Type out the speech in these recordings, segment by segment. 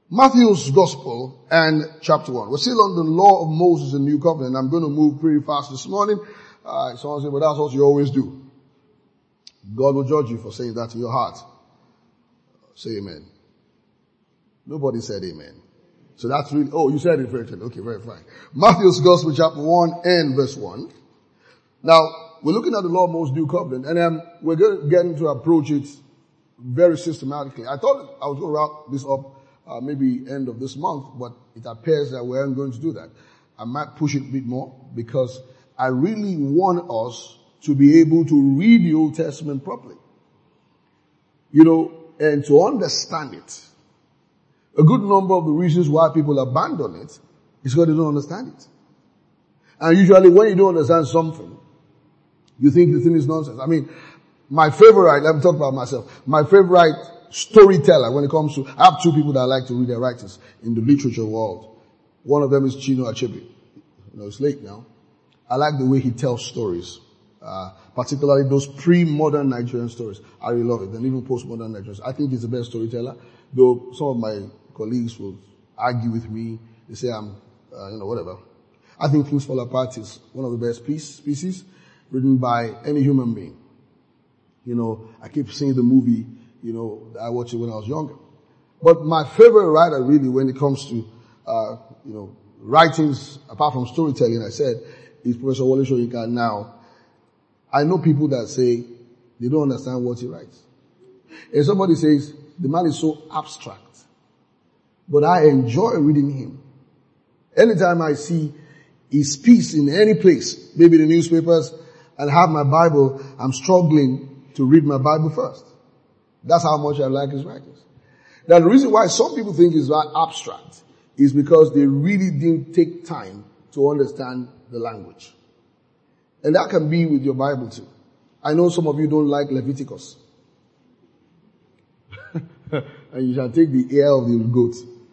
Matthew's Gospel and chapter 1. We're still on the law of Moses in the New Covenant. I'm going to move pretty fast this morning. Someone say, but that's what you always do. God will judge you for saying that in your heart. Say amen. Nobody said amen. So that's really, oh, you said it very clearly. Okay, very fine. Matthew's Gospel chapter 1 and verse 1. Now, we're looking at the law of Moses New Covenant, and we're going to approach it very systematically. I thought I was going to wrap this up maybe end of this month, but it appears that we aren't going to do that. I might push it a bit more because I really want us to be able to read the Old Testament properly. You know, and to understand it. A good number of the reasons why people abandon it is because they don't understand it. And usually when you don't understand something, you think the thing is nonsense. I mean, my favorite, let me talk about myself, my favorite storyteller when it comes to, I have two people that I like to read their writings in the literature world. One of them is Chinua Achebe. You know, it's late now. I like the way he tells stories, particularly those pre-modern Nigerian stories. I really love it. And even post-modern Nigerians. I think he's the best storyteller, though some of my colleagues will argue with me. They say I'm, whatever. I think Things Fall Apart is one of the best pieces written by any human being. You know, I keep seeing the movie, you know, I watched it when I was younger. But my favorite writer really when it comes to, writings, apart from storytelling, I said, is Professor Wole Soyinka. Now, I know people that say they don't understand what he writes. And somebody says, the man is so abstract. But I enjoy reading him. Anytime I see his piece in any place, maybe the newspapers, and have my Bible, I'm struggling to read my Bible first. That's how much I like his writings. Now the reason why some people think it's abstract is because they really didn't take time to understand the language. And that can be with your Bible too. I know some of you don't like Leviticus. And you shall take the ear of the goat.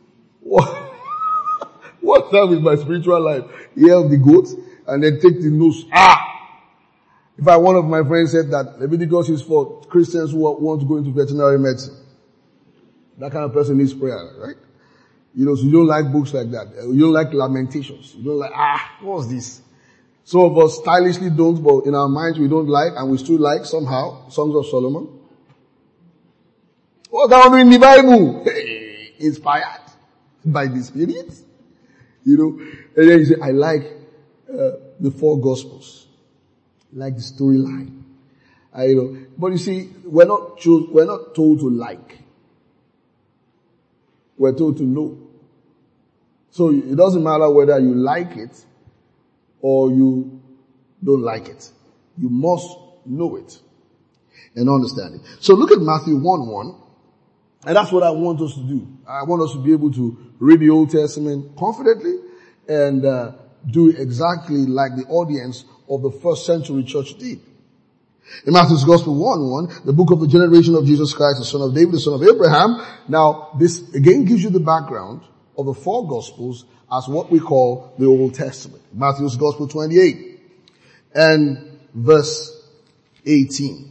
What's that with my spiritual life? Ear of the goat and then take the nose. If one of my friends said that Leviticus is for Christians who want to go into veterinary medicine. That kind of person needs prayer, right? You know, so you don't like books like that. You don't like Lamentations. You don't like, what's this? Some of us stylishly don't, but in our minds we don't like, and we still like somehow, Songs of Solomon. What's that one in the Bible? Hey, inspired by the Spirit. You know, and then you say, I like, the four Gospels. Like the storyline. But you see, we're not told to like. We're told to know. So it doesn't matter whether you like it or you don't like it. You must know it and understand it. So look at Matthew 1:1, and that's what I want us to do. I want us to be able to read the Old Testament confidently and do exactly like the audience of the first century church did. In Matthew's Gospel 1:1, the book of the generation of Jesus Christ, the son of David, the son of Abraham. Now, this again gives you the background of the four Gospels as what we call the Old Testament. Matthew's Gospel 28 and verse 18.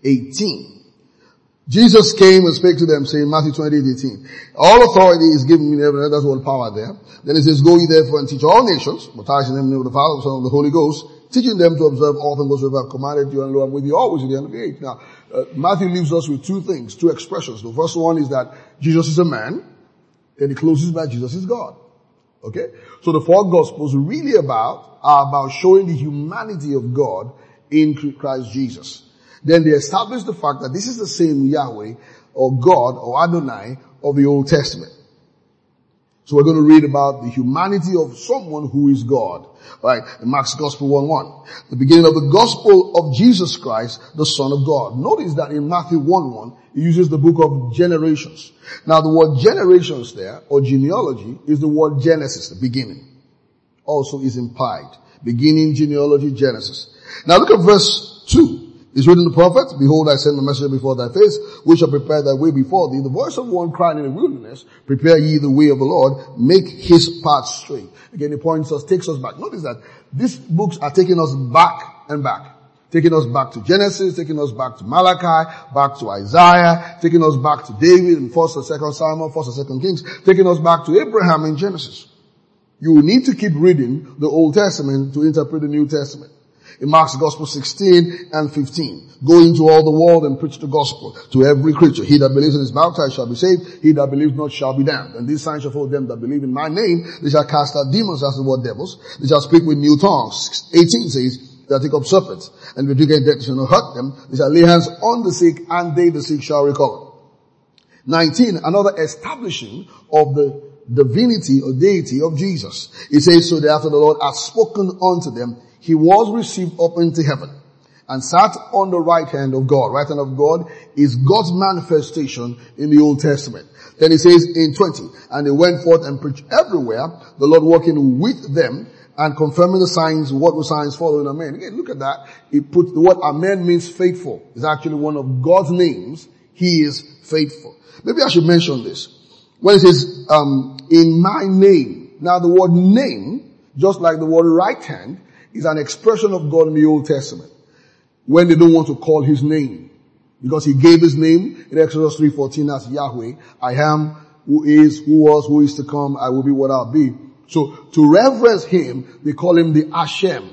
Jesus came and spake to them, saying, Matthew 28:18. All authority is given me in heaven and earth. That's all power there. Then it says, go ye therefore and teach all nations, baptizing them in the name of the Father, the Son, and the Holy Ghost, teaching them to observe all things whatsoever I have commanded you, and lo, I'm with you always to the end of the age. Now, Matthew leaves us with two things, two expressions. The first one is that Jesus is a man, then he closes by Jesus is God. Okay? So the four Gospels really are about showing the humanity of God in Christ Jesus. Then they establish the fact that this is the same Yahweh or God or Adonai of the Old Testament. So we're going to read about the humanity of someone who is God. Right? In Mark's Gospel 1:1. The beginning of the Gospel of Jesus Christ, the Son of God. Notice that in Matthew 1:1, he uses the book of generations. Now the word generations there, or genealogy, is the word Genesis, the beginning. Also is implied. Beginning, genealogy, Genesis. Now look at verse 2. It's written in the prophets, behold, I send my messenger before thy face, which shall prepare thy way before thee. The voice of one crying in the wilderness, prepare ye the way of the Lord, make his path straight. Again, it takes us back. Notice that these books are taking us back and back. Taking us back to Genesis, taking us back to Malachi, back to Isaiah, taking us back to David in 1st and 2nd Samuel, 1st and 2nd Kings, taking us back to Abraham in Genesis. You will need to keep reading the Old Testament to interpret the New Testament. In Mark's Gospel 16 and 15, go into all the world and preach the gospel to every creature. He that believes and is baptized shall be saved. He that believes not shall be damned. And these signs shall follow them that believe in my name. They shall cast out demons, that's the word devils. They shall speak with new tongues. 18 says, they'll take up serpents, and if you get death shall not hurt them. They shall lay hands on the sick, and they, the sick, shall recover. 19, another establishing of the divinity or deity of Jesus. It says, so that after the Lord had spoken unto them, he was received up into heaven, and sat on the right hand of God. Right hand of God is God's manifestation in the Old Testament. Then it says in 20, and they went forth and preached everywhere, the Lord working with them, and confirming the signs, what were signs following amen. Again, look at that. It puts the word amen means faithful. It's actually one of God's names. He is faithful. Maybe I should mention this. When it says, in my name. Now the word name, just like the word right hand, is an expression of God in the Old Testament. When they don't want to call his name. Because he gave his name in Exodus 3:14 as Yahweh. I am, who is, who was, who is to come. I will be what I'll be. So, to reverence him, they call him the Hashem.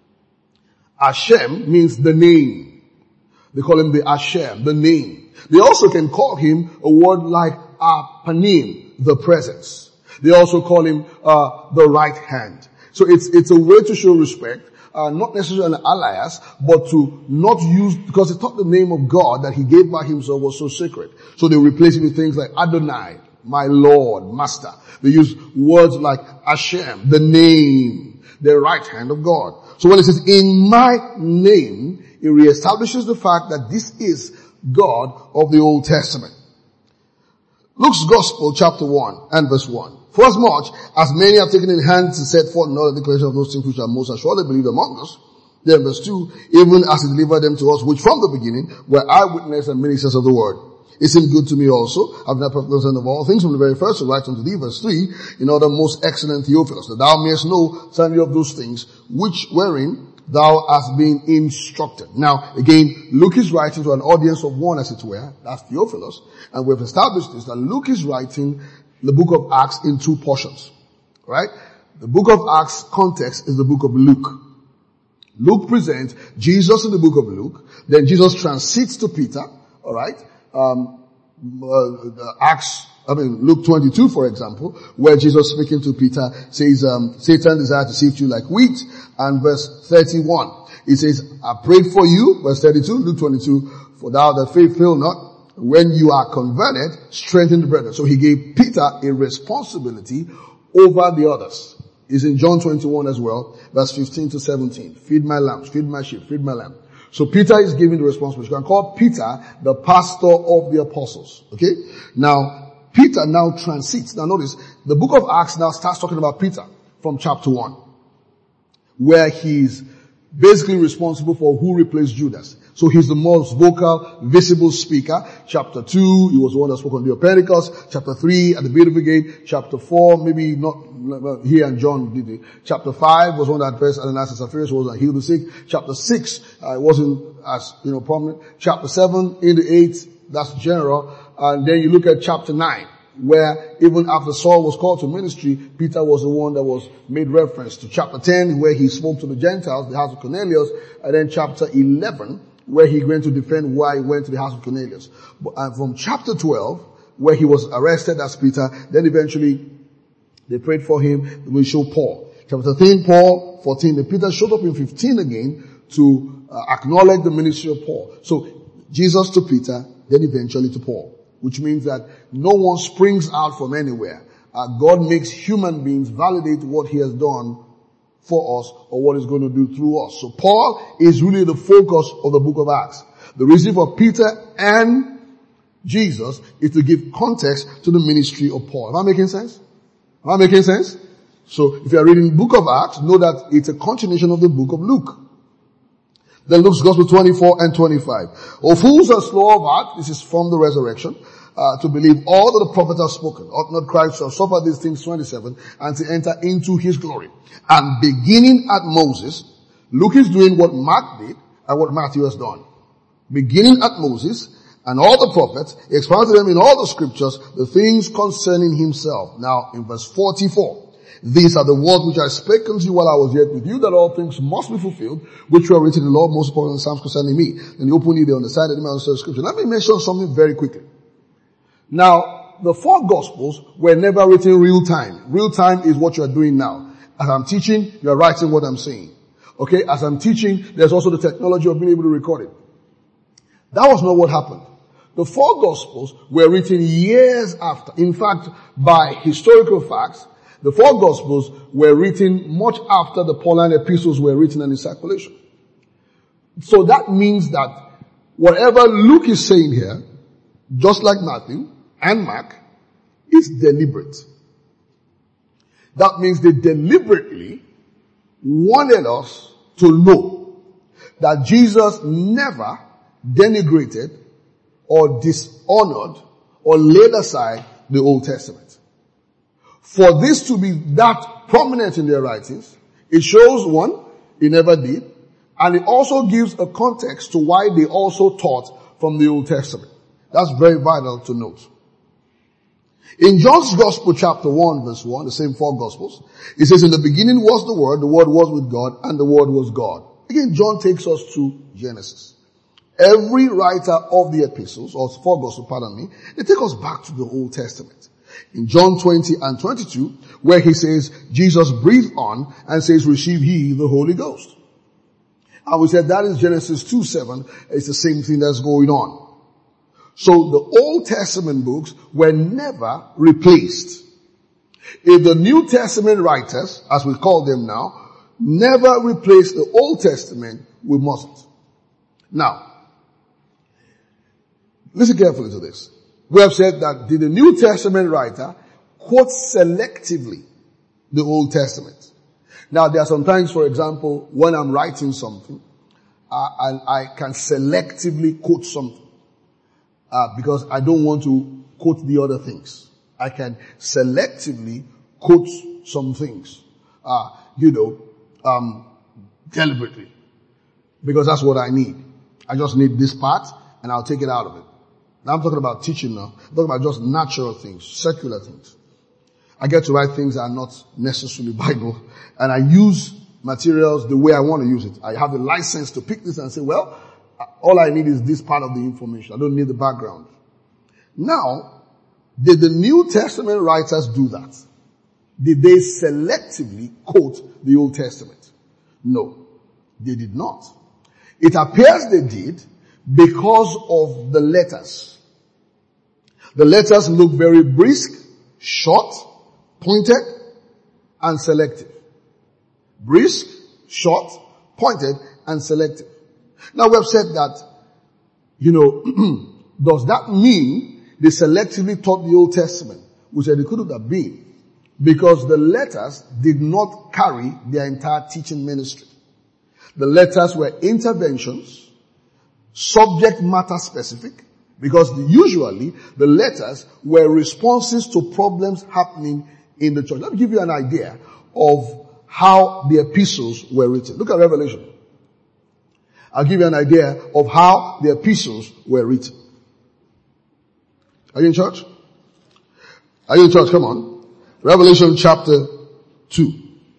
Hashem means the name. They call him the Hashem, the name. They also can call him a word like Panim, the presence. They also call him the right hand. So it's a way to show respect, not necessarily an alias, but to not use, because they thought the name of God that he gave by himself was so sacred. So they replace it with things like Adonai, my Lord, Master. They use words like Hashem, the name, the right hand of God. So when it says, in my name, it reestablishes the fact that this is God of the Old Testament. Luke's Gospel, chapter 1 and verse 1. For as much as many have taken in hand to set forth another declaration of those things which are most assuredly believed among us. Then verse 2, even as he delivered them to us, which from the beginning were eyewitnesses and ministers of the word. It seemed good to me also, having not perfect of all things from the very first, to write unto thee, verse 3, in order most excellent Theophilus, that thou mayest know certainly of those things, which wherein thou hast been instructed. Now, again, Luke is writing to an audience of one, as it were, that's Theophilus, and we've established this, that Luke is writing the book of Acts in two portions, right? The book of Acts context is the book of Luke. Luke presents Jesus in the book of Luke, then Jesus transits to Peter, alright? Luke 22, for example, where Jesus speaking to Peter says, Satan desires to sift you like wheat, and verse 31, it says, I prayed for you, verse 32, Luke 22, for thou that faith fail not, when you are converted, strengthen the brethren. So he gave Peter a responsibility over the others. It's in John 21 as well, verse 15 to 17. Feed my lambs, feed my sheep, feed my lamb. So Peter is given the responsibility. You can call Peter the pastor of the apostles. Okay? Now, Peter now transits. Now notice, the book of Acts now starts talking about Peter from chapter 1, where he's basically responsible for who replaced Judas. So he's the most vocal, visible speaker. Chapter 2, he was the one that spoke on the day of Pentecost. Chapter 3, at the Beautiful Gate. Chapter 4, maybe not, he and John did it. Chapter 5 was one that addressed Ananias and Sapphira, was that healed the sick. Chapter 6, it wasn't as, prominent. Chapter 7, in the 8th, that's general. And then you look at chapter 9, where even after Saul was called to ministry, Peter was the one that was made reference to. Chapter 10, where he spoke to the Gentiles, the house of Cornelius. And then chapter 11, where he went to defend why he went to the house of Cornelius. And from chapter 12, where he was arrested as Peter, then eventually they prayed for him, we show Paul. Chapter 13, Paul, 14, then Peter showed up in 15 again to acknowledge the ministry of Paul. So Jesus to Peter, then eventually to Paul, which means that no one springs out from anywhere. God makes human beings validate what he has done for us or what he's going to do through us. So Paul is really the focus of the book of Acts. The reason for Peter and Jesus is to give context to the ministry of Paul. Am I making sense? Am I making sense? So if you are reading the book of Acts, know that it's a continuation of the book of Luke. Then Luke's Gospel 24 and 25. O fools are slow of heart, this is from the resurrection, to believe all that the prophets have spoken. Ought not Christ to have suffered these things, 27, and to enter into his glory. And beginning at Moses, Luke is doing what Mark did, at what Matthew has done. Beginning at Moses and all the prophets, he expounded them in all the scriptures, the things concerning himself. Now, in verse 44, these are the words which I spake unto you while I was yet with you, that all things must be fulfilled, which were written in the law, most important Psalms concerning me. Then you open it, they understand it, they understand the scripture. Let me mention something very quickly. Now, the four gospels were never written real time. Real time is what you are doing now. As I'm teaching, you are writing what I'm saying. Okay, as I'm teaching, there's also the technology of being able to record it. That was not what happened. The four gospels were written years after. In fact, by historical facts, the four gospels were written much after the Pauline epistles were written and in circulation. So that means that whatever Luke is saying here, just like Matthew and Mark, is deliberate. That means they deliberately wanted us to know that Jesus never denigrated or dishonored or laid aside the Old Testament. For this to be that prominent in their writings, it shows one, he never did, and it also gives a context to why they also taught from the Old Testament. That's very vital to note. In John's Gospel chapter 1 verse 1, the same four Gospels, it says, in the beginning was the Word was with God, and the Word was God. Again, John takes us to Genesis. Every writer of the epistles, or four Gospels, pardon me, they take us back to the Old Testament. In John 20 and 22, where he says, Jesus breathed on and says, receive ye the Holy Ghost. And we said that is Genesis 2:7. It's the same thing that's going on. So the Old Testament books were never replaced. If the New Testament writers, as we call them now, never replaced the Old Testament, we mustn't. Now, listen carefully to this. We have said that the New Testament writer quotes selectively the Old Testament. Now, there are sometimes, for example, when I'm writing something, and I can selectively quote something, because I don't want to quote the other things. I can selectively quote some things, deliberately, because that's what I need. I just need this part, and I'll take it out of it. Now I'm talking about teaching now. I'm talking about just natural things, secular things. I get to write things that are not necessarily Bible, and I use materials the way I want to use it. I have a license to pick this and say, well, all I need is this part of the information. I don't need the background. Now, did the New Testament writers do that? Did they selectively quote the Old Testament? No, they did not. It appears they did because of the letters. The letters look very brisk, short, pointed, and selective. Brisk, short, pointed, and selective. Now we have said that, does that mean they selectively taught the Old Testament? We said it couldn't have been, because the letters did not carry their entire teaching ministry. The letters were interventions, subject matter specific, because usually the letters were responses to problems happening in the church. Let me give you an idea of how the epistles were written. Look at Revelation. I'll give you an idea of how the epistles were written. Are you in church? Are you in church? Come on. Revelation chapter 2.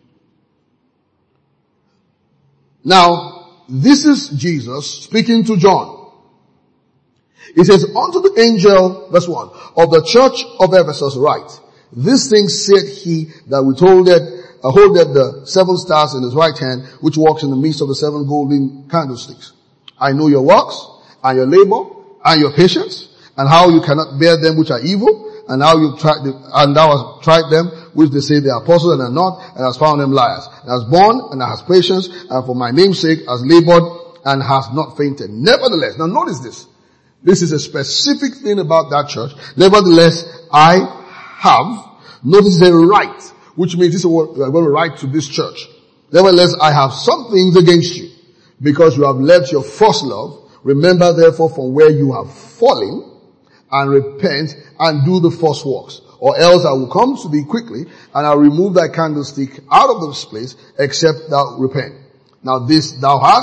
Now, this is Jesus speaking to John. He says, unto the angel, verse 1, of the church of Ephesus write, this thing said he that holdeth the seven stars in his right hand, which walks in the midst of the seven golden candlesticks. I know your works, and your labor, and your patience, and how you cannot bear them which are evil, and how you and thou hast tried them which they say they are apostles and are not, and hast found them liars, and hast borne, and hast patience, and for my name's sake has labored, and has not fainted. Nevertheless, now notice this. This is a specific thing about that church. Nevertheless, I have, notice a right, which means this is what we are going to write to this church. Nevertheless, I have some things against you, because you have left your first love. Remember therefore from where you have fallen, and repent, and do the first works. Or else I will come to thee quickly, and I'll remove thy candlestick out of this place, except thou repent. Now this thou hast,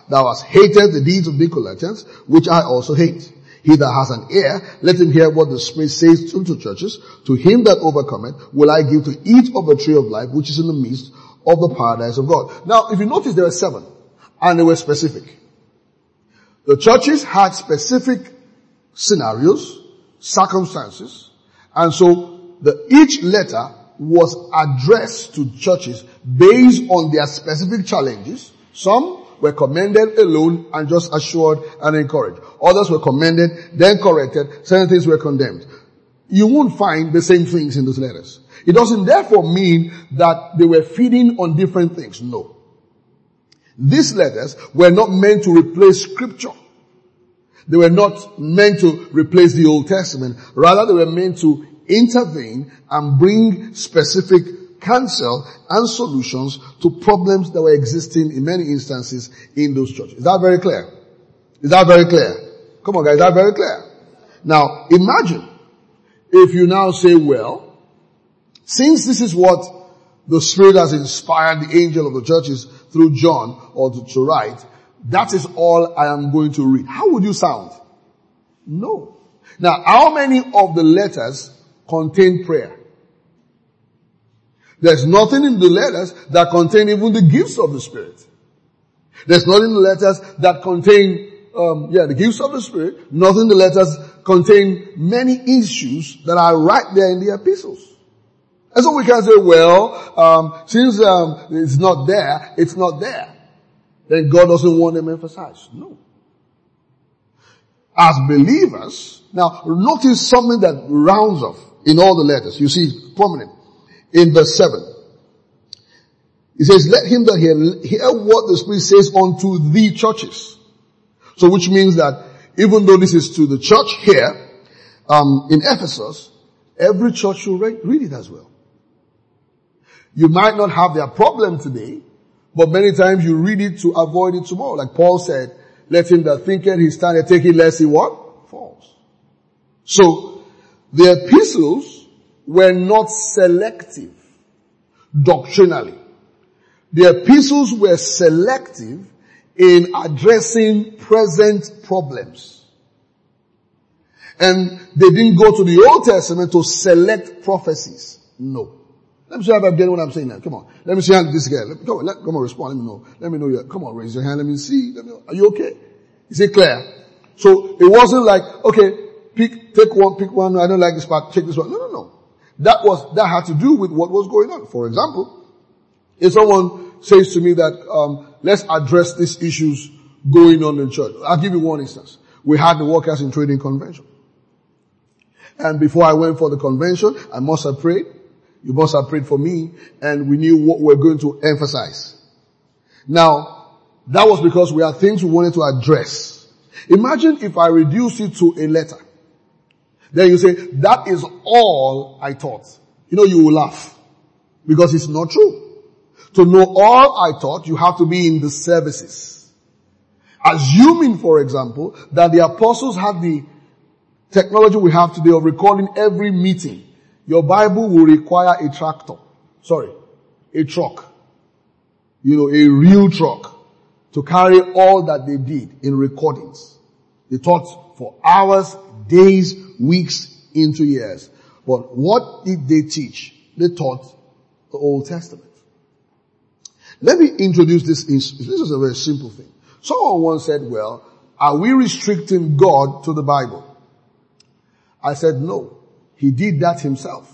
thou hast hated the deeds of Nicolaitans, which I also hate. He that has an ear, let him hear what the Spirit says unto churches. To him that overcometh will I give to eat of the tree of life, which is in the midst of the paradise of God. Now, if you notice, there were 7, and they were specific. The churches had specific scenarios, circumstances, and so each letter was addressed to churches based on their specific challenges. Some were commended alone and just assured and encouraged. Others were commended, then corrected. Certain things were condemned. You won't find the same things in those letters. It doesn't therefore mean that they were feeding on different things. No. These letters were not meant to replace Scripture. They were not meant to replace the Old Testament. Rather, they were meant to intervene and bring specific counsel and solutions to problems that were existing in many instances in those churches. Is that very clear? Is that very clear? Come on guys, is that very clear? Now, imagine if you now say, well, since this is what the Spirit has inspired the angel of the churches through John or to write, that is all I am going to read. How would you sound? No. Now, how many of the letters contain prayer? There's nothing in the letters that contain even the gifts of the Spirit. There's nothing in the letters that contain, the gifts of the Spirit. Nothing in the letters contain many issues that are right there in the epistles. And so we can say, well, since it's not there, it's not there. Then God doesn't want them emphasized. No. As believers, now notice something that rounds off in all the letters. You see prominent in verse 7. It says, let him that hear what the Spirit says unto the churches. So which means that even though this is to the church here, in Ephesus, every church should read it as well. You might not have their problem today, but many times you read it to avoid it tomorrow. Like Paul said, let him that thinketh he standeth take it lest he what? Falls. So, the epistles were not selective doctrinally. The epistles were selective in addressing present problems. And they didn't go to the Old Testament to select prophecies. No. Let me see if I'm getting what I'm saying now. Come on. Let me see how this guy. Come on, respond. Let me know. Let me know you. Come on, raise your hand. Let me see. Let me know. Are you okay? Is it clear? So it wasn't like, okay, pick one. I don't like this part. Take this one. No. That had to do with what was going on. For example, if someone says to me that, let's address these issues going on in church. I'll give you one instance. We had the Workers in Trading Convention. And before I went for the convention, I must have prayed. You must have prayed for me, and we knew what we're going to emphasize. Now, that was because we had things we wanted to address. Imagine if I reduce it to a letter. Then you say, that is all I taught. You will laugh. Because it's not true. To know all I taught, you have to be in the services. Assuming, for example, that the apostles had the technology we have today of recording every meeting, your Bible will require a tractor. A truck. A real truck to carry all that they did in recordings. They taught for hours, days, weeks, into years. But what did they teach? They taught the Old Testament. Let me introduce this. This is a very simple thing. Someone once said, well, are we restricting God to the Bible? I said, no. He did that himself.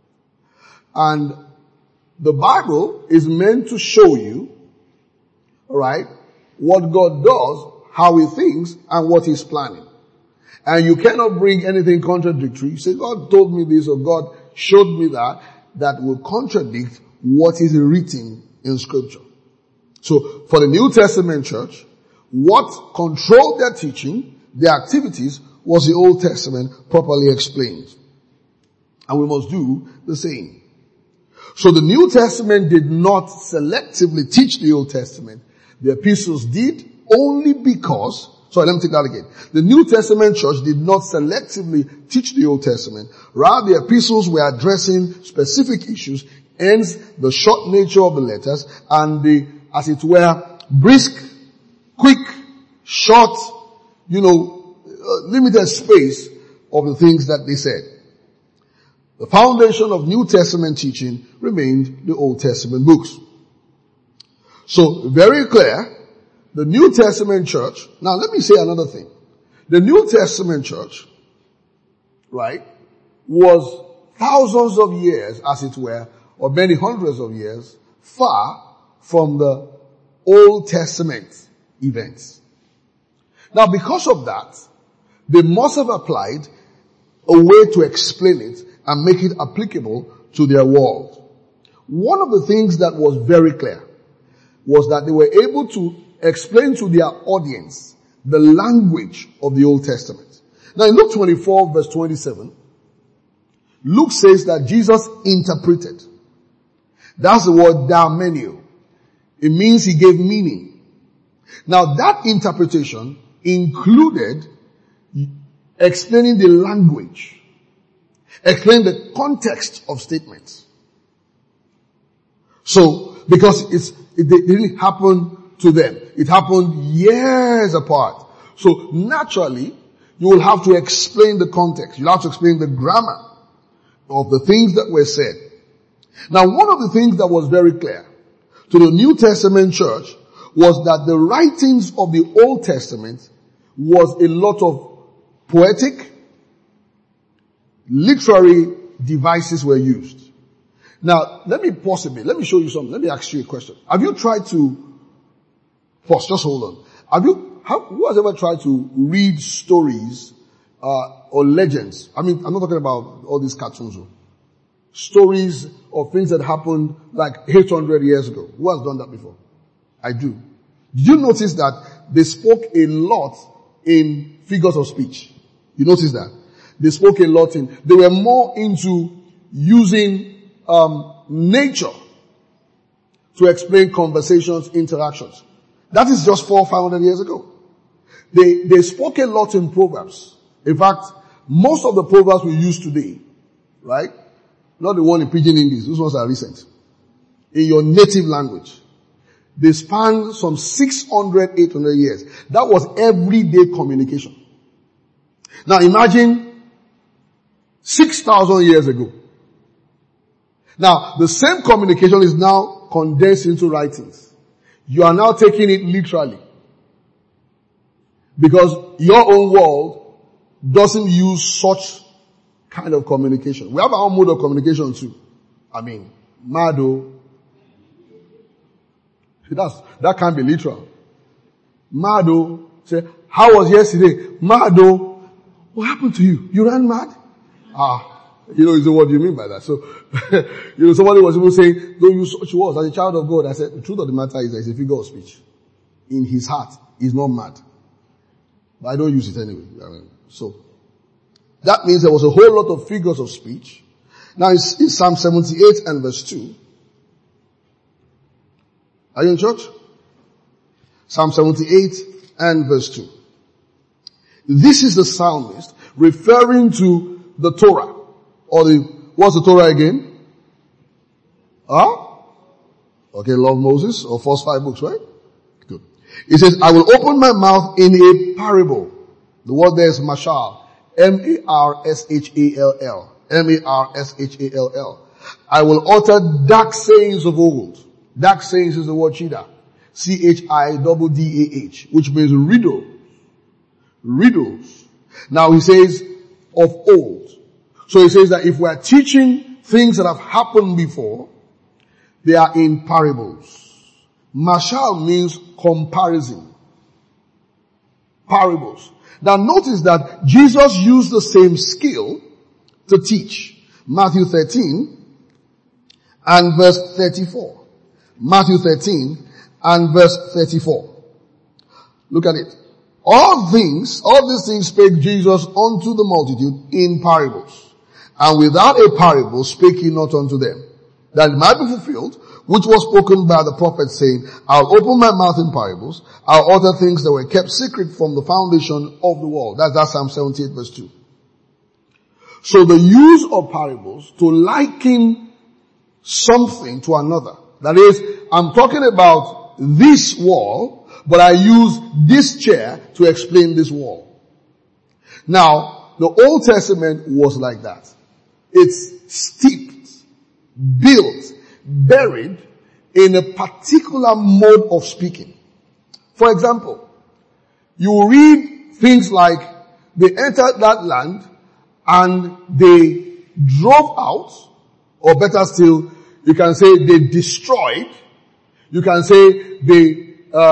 And the Bible is meant to show you, alright, what God does, how he thinks, and what he's planning. And you cannot bring anything contradictory. You say, God told me this, or God showed me that will contradict what is written in Scripture. So, for the New Testament church, what controlled their teaching, their activities, was the Old Testament properly explained. And we must do the same. So the New Testament did not selectively teach the Old Testament. The epistles did only because, let me take that again. The New Testament church did not selectively teach the Old Testament. Rather, the epistles were addressing specific issues, hence the short nature of the letters and the, as it were, brisk quick, short, limited space of the things that they said. The foundation of New Testament teaching remained the Old Testament books. So, very clear, the New Testament church, now let me say another thing. The New Testament church, right, was thousands of years, as it were, or many hundreds of years, far from the Old Testament events. Now, because of that, they must have applied a way to explain it and make it applicable to their world. One of the things that was very clear was that they were able to explain to their audience the language of the Old Testament. Now in Luke 24 verse 27, Luke says that Jesus interpreted. That's the word daimoniou. It means he gave meaning. Now that interpretation included explaining the language, explaining the context of statements. So, because it didn't happen to them. It happened years apart. So naturally, you will have to explain the context. You'll have to explain the grammar of the things that were said. Now, one of the things that was very clear to the New Testament church was that the writings of the Old Testament was a lot of poetic, literary devices were used. Now, let me pause a bit. Let me show you something. Let me ask you a question. Have you tried to pause? Just hold on. Who has ever tried to read stories, or legends? I mean, I'm not talking about all these cartoons. Stories of things that happened like 800 years ago. Who has done that before? I do. Did you notice that they spoke a lot in figures of speech? You notice that? They spoke a lot they were more into using nature to explain conversations, interactions. That is just 400-500 years ago. They spoke a lot in Proverbs. In fact, most of the Proverbs we use today, right? Not the one in Pidgin English. Those ones are recent. In your native language. They span some 600, 800 years. That was everyday communication. Now imagine 6,000 years ago. Now, the same communication is now condensed into writings. You are now taking it literally. Because your own world doesn't use such kind of communication. We have our own mode of communication too. I mean, Mado. That can't be literal. Mado. Say, how was yesterday? Mado. What happened to you? You ran mad? You say, what do you mean by that? So, somebody was even saying, don't use such words. As a child of God, I said, the truth of the matter is that it's a figure of speech. In his heart, he's not mad. But I don't use it anyway. So, that means there was a whole lot of figures of speech. Now, in Psalm 78 and verse 2. Are you in church? Psalm 78 and verse 2. This is the psalmist referring to the Torah. Or what's the Torah again? Okay, Law of Moses, or first 5 books, right? Good. It says, I will open my mouth in a parable. The word there is mashal. M-A-R-S-H-A-L-L. M-A-R-S-H-A-L-L. I will utter dark sayings of old. Dark sayings is the word Chidah. C-H-I-D-D-A-H, which means riddle. Riddles. Now he says, of old. So he says that if we are teaching things that have happened before, they are in parables. Mashal means comparison. Parables. Now notice that Jesus used the same skill to teach. Matthew 13 and verse 34. Matthew 13 and verse 34. Look at it. All these things spake Jesus unto the multitude in parables. And without a parable spake he not unto them, that it might be fulfilled, which was spoken by the prophet, saying, I'll open my mouth in parables, I'll utter things that were kept secret from the foundation of the world. That's Psalm 78 verse 2. So the use of parables to liken something to another. That is, I'm talking about this wall, but I use this chair to explain this wall. Now, the Old Testament was like that. It's steeped, built, buried in a particular mode of speaking. For example, you read things like they entered that land and they drove out, or better still, you can say they destroyed. You can say they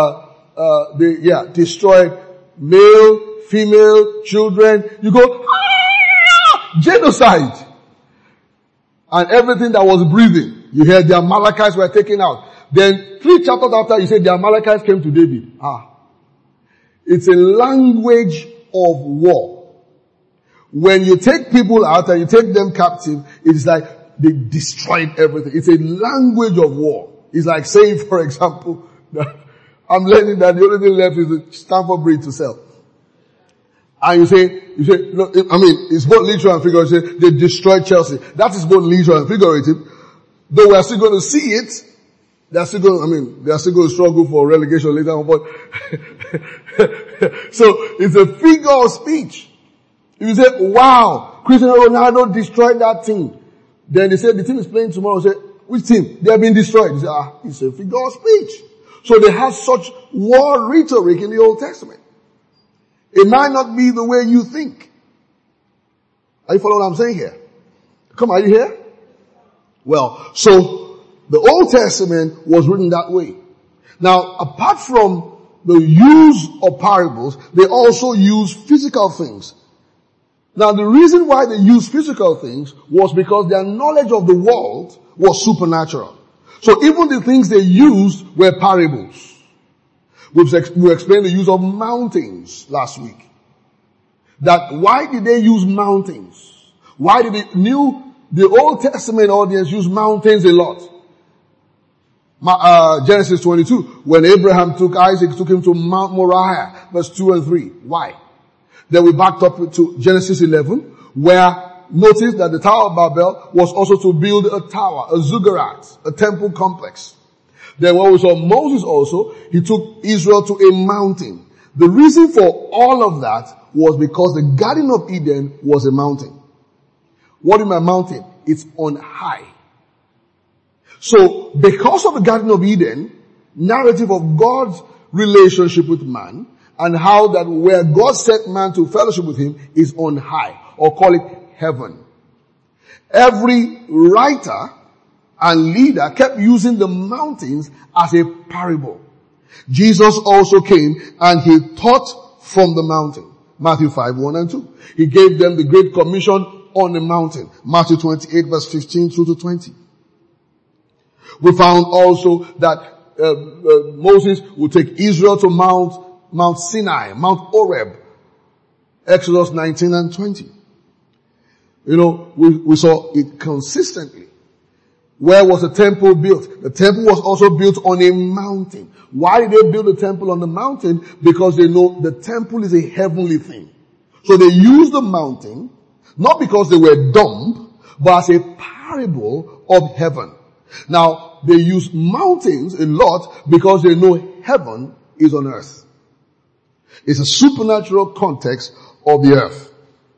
destroyed male, female, children. You go, genocide. And everything that was breathing. You hear the Amalekites were taken out. Then 3 chapters after, you say the Amalekites came to David. It's a language of war. When you take people out and you take them captive, it's like they destroyed everything. It's a language of war. It's like saying, for example, that I'm learning that the only thing left is the Stamford Bridge to sell. And you say, no, I mean, it's both literal and figurative. You say, they destroyed Chelsea. That is both literal and figurative. Though we are still going to see it, they are still going to struggle for relegation later on, but so it's a figure of speech. If you say, wow, Cristiano Ronaldo destroyed that team, then they say the team is playing tomorrow. Say, which team? They have been destroyed. You say, it's a figure of speech. So they have such war rhetoric in the Old Testament. It might not be the way you think. Are you following what I'm saying here? Come on, are you here? Well, so the Old Testament was written that way. Now, apart from the use of parables, they also use physical things. Now, the reason why they used physical things was because their knowledge of the world was supernatural. So even the things they used were parables. We explained the use of mountains last week. That why did they use mountains? Why did the Old Testament audience use mountains a lot? Genesis 22, when Abraham took Isaac, took him to Mount Moriah, verse 2 and 3. Why? Then we backed up to Genesis 11, where notice that the Tower of Babel was also to build a tower, a ziggurat, a temple complex. Then when we saw Moses also, he took Israel to a mountain. The reason for all of that was because the Garden of Eden was a mountain. What is a mountain? It's on high. So because of the Garden of Eden, narrative of God's relationship with man, and how that where God set man to fellowship with him is on high, or call it heaven. Every writer and leader kept using the mountains as a parable. Jesus also came and he taught from the mountain. Matthew 5, 1 and 2. He gave them the Great Commission on the mountain. Matthew 28 verse 15 through to 20. We found also that Moses would take Israel to Mount Sinai, Mount Horeb, Exodus 19 and 20. You know, we saw it consistently. Where was the temple built? The temple was also built on a mountain. Why did they build the temple on the mountain? Because they know the temple is a heavenly thing. So they used the mountain, not because they were dumb, but as a parable of heaven. Now, they use mountains a lot because they know heaven is on earth. It's a supernatural context of the earth.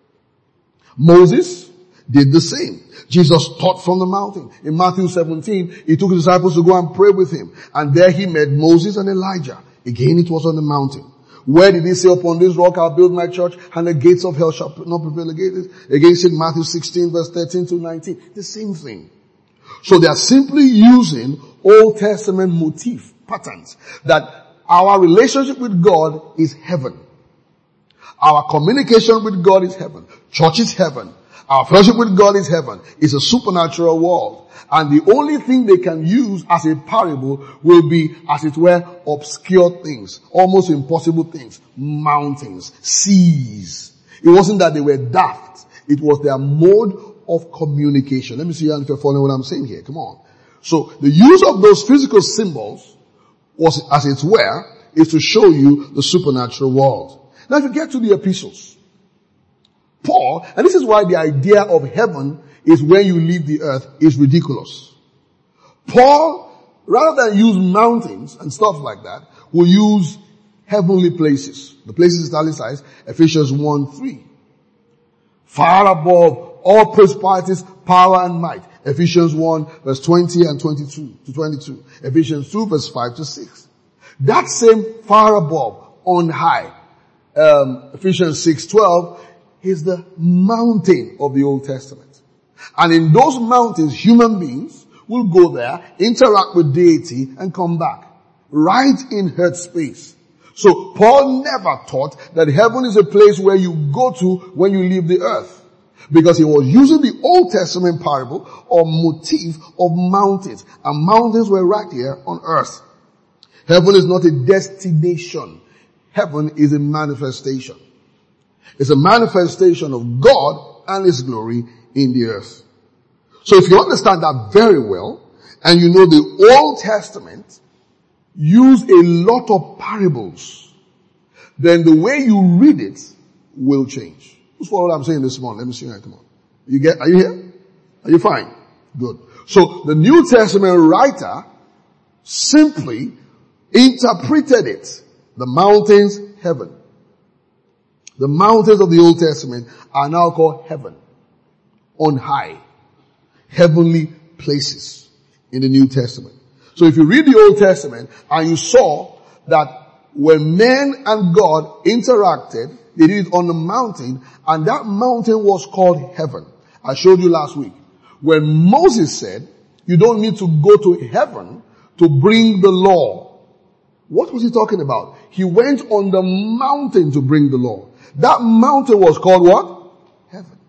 Moses did the same. Jesus taught from the mountain. In Matthew 17, he took his disciples to go and pray with him. And there he met Moses and Elijah. Again, it was on the mountain. Where did he say, upon this rock I'll build my church, and the gates of hell shall not prevail against it? Against it, Matthew 16 verse 13 to 19. The same thing. So they are simply using Old Testament motif, patterns, that our relationship with God is heaven. Our communication with God is heaven. Church is heaven. Our fellowship with God is heaven. It's a supernatural world. And the only thing they can use as a parable will be, as it were, obscure things, almost impossible things, mountains, seas. It wasn't that they were daft. It was their mode of communication. Let me see if you're following what I'm saying here. Come on. So the use of those physical symbols was, as it were, is to show you the supernatural world. Now if you get to the epistles, Paul, and this is why the idea of heaven is when you leave the earth is ridiculous. Paul, rather than use mountains and stuff like that, will use heavenly places. The places italicized, Ephesians 1:3. Far above all principalities, power and might. Ephesians 1 verse 20 and 22 to 22. Ephesians 2 verse 5 to 6. That same far above, on high, Ephesians 6:12 is the mountain of the Old Testament. And in those mountains, human beings will go there, interact with deity, and come back. Right in earth space. So Paul never taught that heaven is a place where you go to when you leave the earth. Because he was using the Old Testament parable or motif of mountains. And mountains were right here on earth. Heaven is not a destination. Heaven is a manifestation. It's a manifestation of God and His glory in the earth. So if you understand that very well, and you know the Old Testament used a lot of parables, then the way you read it will change. Who's following what I'm saying this morning? Let me see you. Come on. Are you here? Are you fine? Good. So the New Testament writer simply interpreted it. The mountains, heaven. The mountains of the Old Testament are now called heaven. On high. Heavenly places in the New Testament. So if you read the Old Testament and you saw that when men and God interacted, they did it on the mountain, and that mountain was called heaven. I showed you last week. When Moses said, you don't need to go to heaven to bring the law. What was he talking about? He went on the mountain to bring the law. That mountain was called what? Heaven.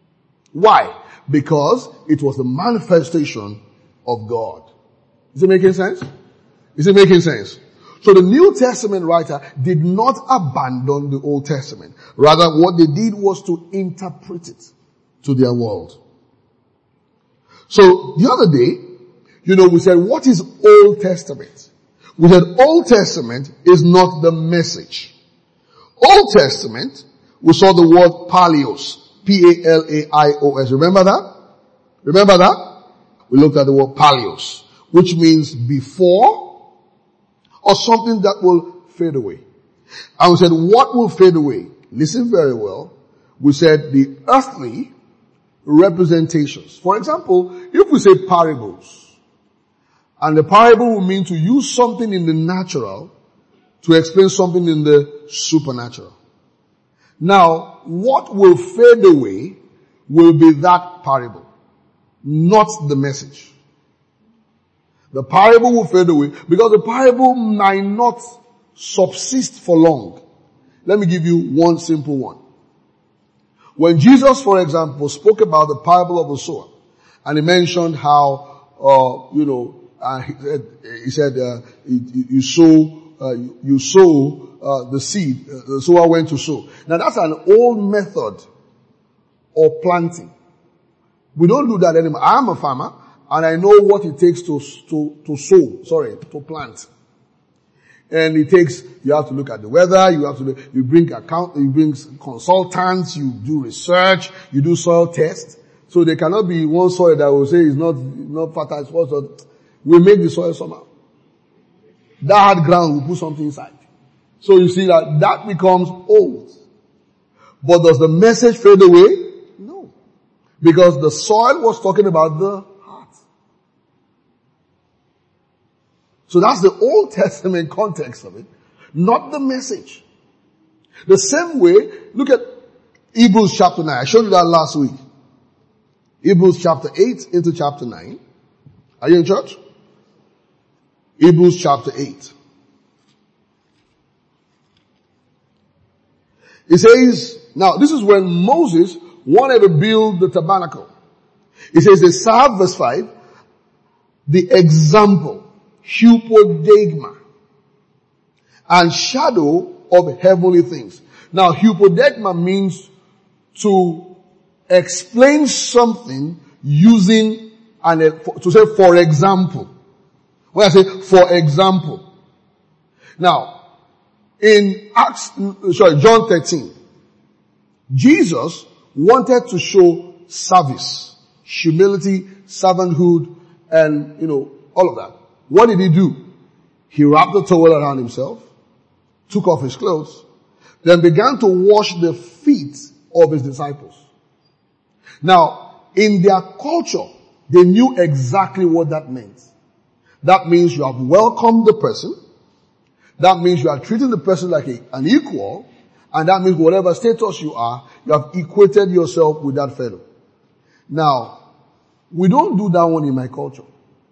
Why? Because it was the manifestation of God. Is it making sense? Is it making sense? So the New Testament writer did not abandon the Old Testament. Rather, what they did was to interpret it to their world. So the other day, we said, what is Old Testament? We said Old Testament is not the message. Old Testament, we saw the word Palios. P-A-L-A-I-O-S. Remember that? Remember that? We looked at the word Palios, which means before or something that will fade away. And we said, what will fade away? Listen very well. We said the earthly representations. For example, if we say parables, and the parable will mean to use something in the natural to explain something in the supernatural. Now, what will fade away will be that parable, not the message. The parable will fade away because the parable might not subsist for long. Let me give you one simple one. When Jesus, for example, spoke about the parable of the sower, and he mentioned how, he said, you sow the seed. The sower went to sow. Now that's an old method of planting. We don't do that anymore. I'm a farmer. And I know what it takes to plant. And you have to look at the weather, you bring consultants, you do research, you do soil tests. So there cannot be one soil that will say it's not fertile. We make the soil somehow. That hard ground, we put something inside. So you see that becomes old. But does the message fade away? No. Because the soil was talking about the So that's the Old Testament context of it, not the message. The same way, look at Hebrews chapter 9. I showed you that last week. Hebrews chapter 8 into chapter 9. Are you in church? Hebrews chapter 8. It says, now this is when Moses wanted to build the tabernacle. It says they serve, verse 5, the example, hypodeigma, and shadow of heavenly things. Now, hypodeigma means to explain something using to say for example. When I say for example. Now, in John 13, Jesus wanted to show service, humility, servanthood, and all of that. What did he do? He wrapped the towel around himself. took off his clothes, then began to wash the feet of his disciples. Now, in their culture, they knew exactly what that meant. That means you have welcomed the person. That means you are treating the person like an equal. And that means whatever status you are, you have equated yourself with that fellow. Now, we don't do that one in my culture.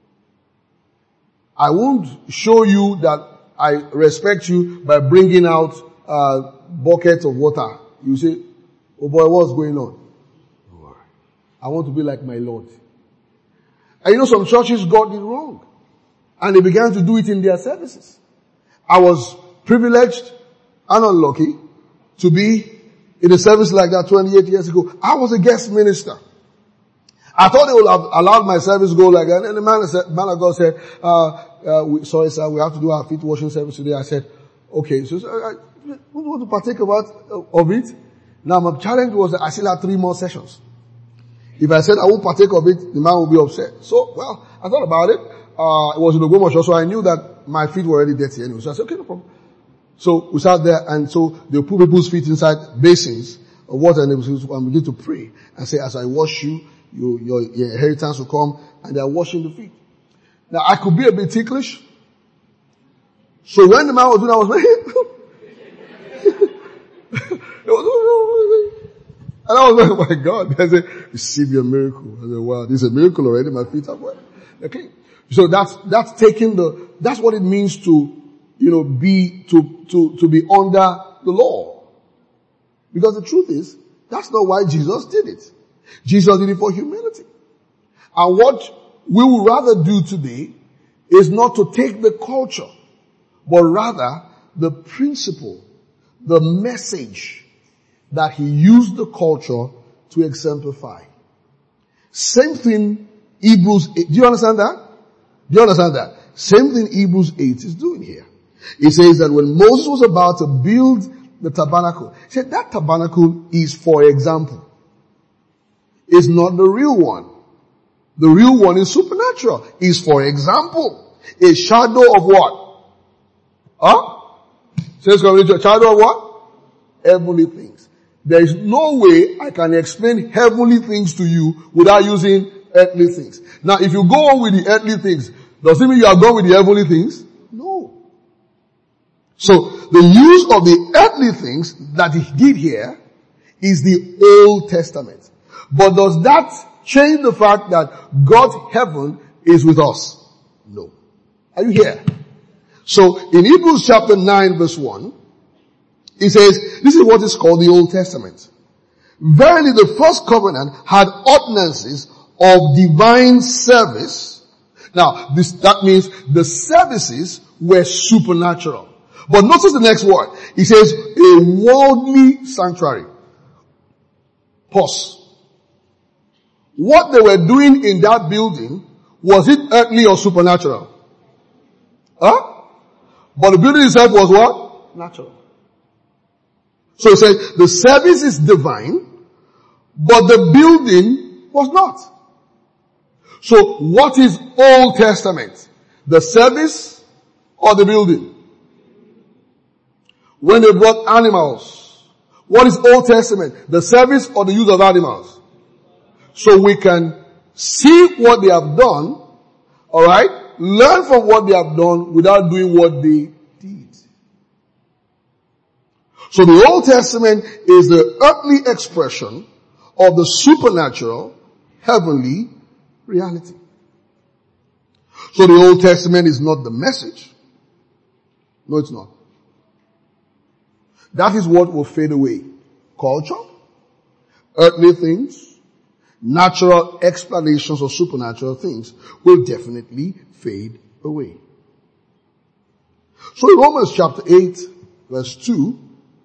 I won't show you that I respect you by bringing out buckets of water. You say, oh boy, what's going on? I want to be like my Lord. And you know, some churches got it wrong. And they began to do it in their services. I was privileged and unlucky to be in a service like that 28 years ago. I was a guest minister. I thought they would have allowed my service to go like that. And the man of God said, sorry sir, we have to do our feet washing service today. I said, okay. So I want to partake of it. Now my challenge was that I still had 3 more sessions. If I said I won't partake of it, the man will be upset. So, well, I thought about it. It was in Ogbomoso, so I knew that my feet were already dirty anyway. So I said, okay, no problem. So we sat there, and so they put people's feet inside basins of water, and begin to pray and say, as I wash you, your inheritance will come, and they are washing the feet. Now I could be a bit ticklish. So when the man was doing, I was and I was like, oh my God. I said, receive your miracle. I said, wow, this is a miracle already. My feet are wet. Okay. So that's taking that's what it means to, be under the law. Because the truth is, that's not why Jesus did it. Jesus did it for humility. And what we would rather do today is not to take the culture, but rather the principle, the message that he used the culture to exemplify. Same thing Hebrews 8. Do you understand that? Do you understand that? Same thing Hebrews 8 is doing here. It says that when Moses was about to build the tabernacle, he said that tabernacle is for example. It's not the real one. The real one is supernatural. Is for example. A shadow of what? Says a shadow of what? Heavenly things. There is no way I can explain heavenly things to you without using earthly things. Now, if you go on with the earthly things, does it mean you are going with the heavenly things? No. So, the use of the earthly things that he did here is the Old Testament. But does that change the fact that God's heaven is with us? No. Are you here? So, in Hebrews chapter 9 verse 1, it says, this is what is called the Old Testament. Verily the first covenant had ordinances of divine service. Now, that means the services were supernatural. But notice the next word. It says, a worldly sanctuary. Pause. What they were doing in that building, was it earthly or supernatural? But the building itself was what? Natural. So it says, the service is divine, but the building was not. So what is Old Testament? The service or the building? When they brought animals, what is Old Testament? The service or the use of animals? So we can see what they have done, alright, learn from what they have done without doing what they did. So the Old Testament is the earthly expression of the supernatural, heavenly reality. So the Old Testament is not the message. No, it's not. That is what will fade away. Culture, earthly things, natural explanations of supernatural things will definitely fade away. So in Romans chapter 8, verse 2,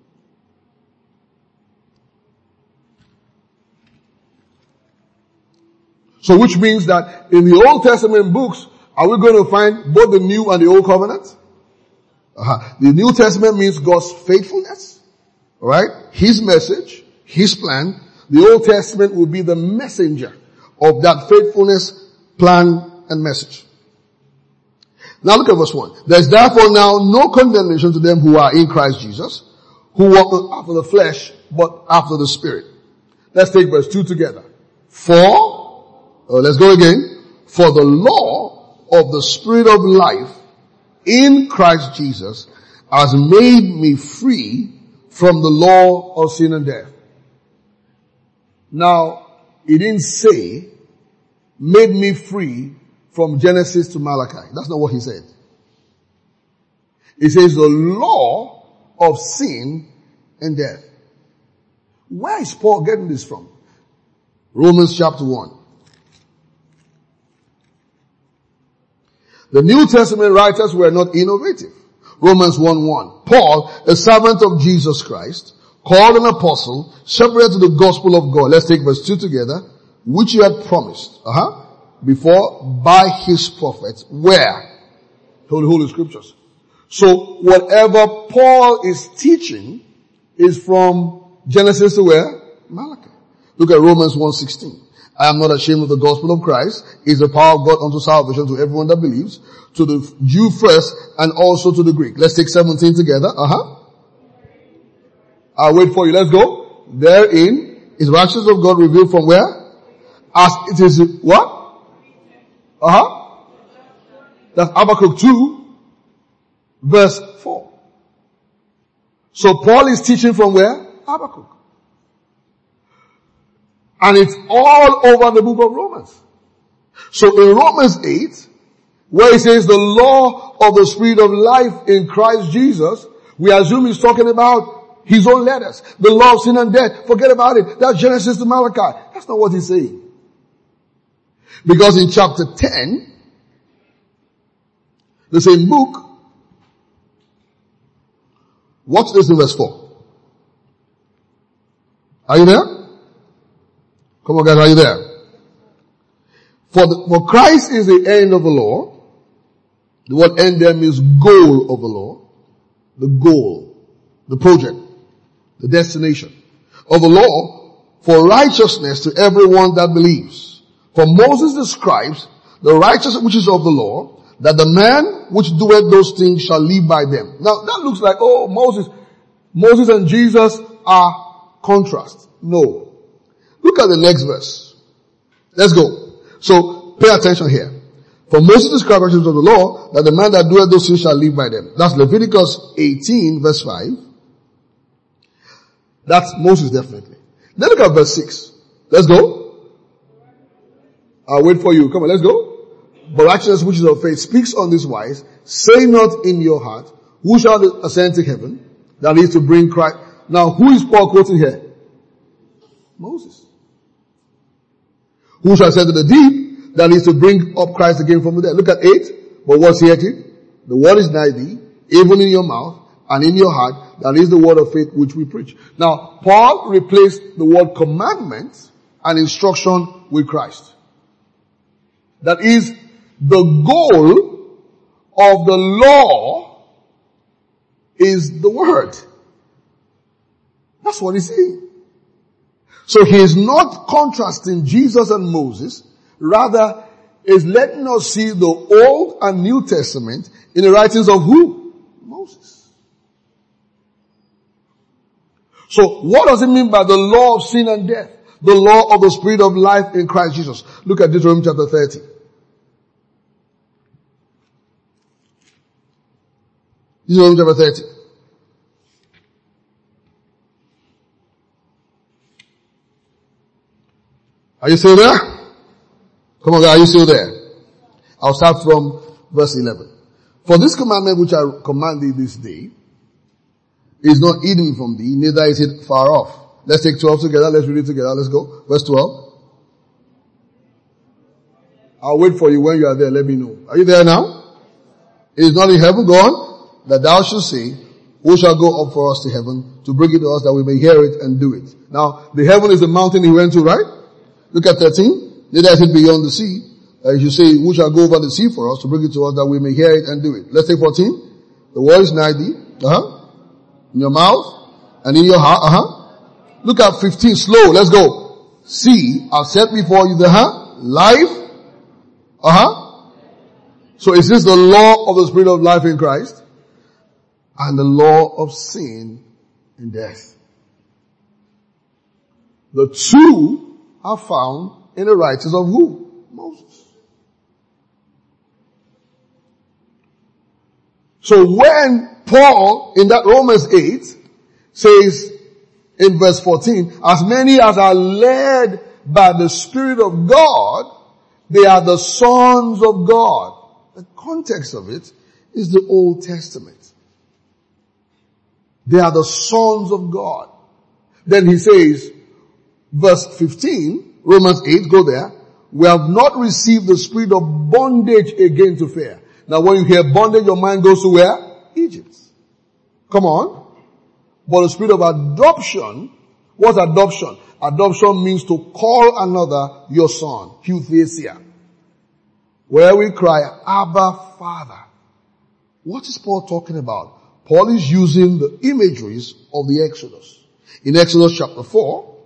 so which means that in the Old Testament books, are we going to find both the New and the Old Covenant? The New Testament means God's faithfulness, alright? His message, His plan. The Old Testament will be the messenger of that faithfulness, plan, and message. Now look at verse 1. There's therefore now no condemnation to them who are in Christ Jesus, who walk not after the flesh, but after the Spirit. Let's take verse 2 together. Let's go again. For the law of the Spirit of life in Christ Jesus has made me free from the law of sin and death. Now, he didn't say, made me free from Genesis to Malachi. That's not what he said. He says the law of sin and death. Where is Paul getting this from? Romans chapter 1. The New Testament writers were not innovative. Romans 1:1. Paul, a servant of Jesus Christ, called an apostle, separated to the gospel of God. Let's take verse 2 together. Which he had promised, before by his prophets. Where? Holy Scriptures. So whatever Paul is teaching is from Genesis to where? Malachi. Look at Romans 1:16. I am not ashamed of the gospel of Christ. It is the power of God unto salvation to everyone that believes, to the Jew first and also to the Greek. Let's take 17 together. I'll wait for you. Let's go. Therein is righteousness of God revealed from where? As it is what? That's Habakkuk 2 verse 4. So Paul is teaching from where? Habakkuk. And it's all over the book of Romans. So in Romans 8, where he says the law of the Spirit of life in Christ Jesus, we assume he's talking about his own letters. The law of sin and death. Forget about it. That's Genesis to Malachi. That's not what he's saying. Because in chapter 10, the same book, watch this in verse 4. Are you there? Come on guys, are you there? For Christ is the end of the law. The word end there means goal of the law. The goal, the project, the destination of the law for righteousness to everyone that believes. For Moses describes the righteousness which is of the law, that the man which doeth those things shall live by them. Now that looks like, Moses and Jesus are contrast. No. Look at the next verse. Let's go. So pay attention here. For Moses describes the righteousness of the law, that the man that doeth those things shall live by them. That's Leviticus 18 verse 5. That's Moses definitely. Then look at verse 6. Let's go. I'll wait for you. Come on, let's go. But righteousness which is of faith speaks on this wise. Say not in your heart, who shall ascend to heaven? That is to bring Christ. Now who is Paul quoting here? Moses. Who shall ascend to the deep? That is to bring up Christ again from the dead. Look at 8. But what's here? The word is nigh thee, even in your mouth and in your heart. That is the word of faith which we preach. Now, Paul replaced the word commandment and instruction with Christ. That is, the goal of the law is the word. That's what he's saying. So he is not contrasting Jesus and Moses, rather is letting us see the Old and New Testament in the writings of who? Moses. So what does it mean by the law of sin and death? The law of the Spirit of life in Christ Jesus. Look at Deuteronomy chapter 30. Deuteronomy chapter 30. Are you still there? Come on, guys, are you still there? I'll start from verse 11. For this commandment which I command thee this day is not hidden from thee, neither is it far off. Let's take 12 together. Let's read it together. Let's go. Verse 12. I'll wait for you when you are there. Let me know. Are you there now? It is not in heaven, go on, that thou shalt say, who shall go up for us to heaven to bring it to us that we may hear it and do it. Now, the heaven is the mountain he went to, right? Look at 13. Neither is it beyond the sea. You say, who shall go over the sea for us to bring it to us that we may hear it and do it. Let's take 14. The word is nigh thee. In your mouth and in your heart. Look at 15. Slow. Let's go. See, I've set before you the life. So is this the law of the Spirit of life in Christ? And the law of sin and death. The two are found in the writings of who? Moses. So when Paul in that Romans 8 says in verse 14, as many as are led by the Spirit of God, they are the sons of God. The context of it is the Old Testament. They are the sons of God. Then he says, verse 15, Romans 8, go there. We have not received the spirit of bondage again to fear. Now when you hear bondage, your mind goes to where? Egypt. Come on. But the spirit of adoption, what's adoption? Adoption means to call another your son. Huthesia. Where we cry, Abba, Father. What is Paul talking about? Paul is using the imageries of the Exodus. In Exodus chapter 4,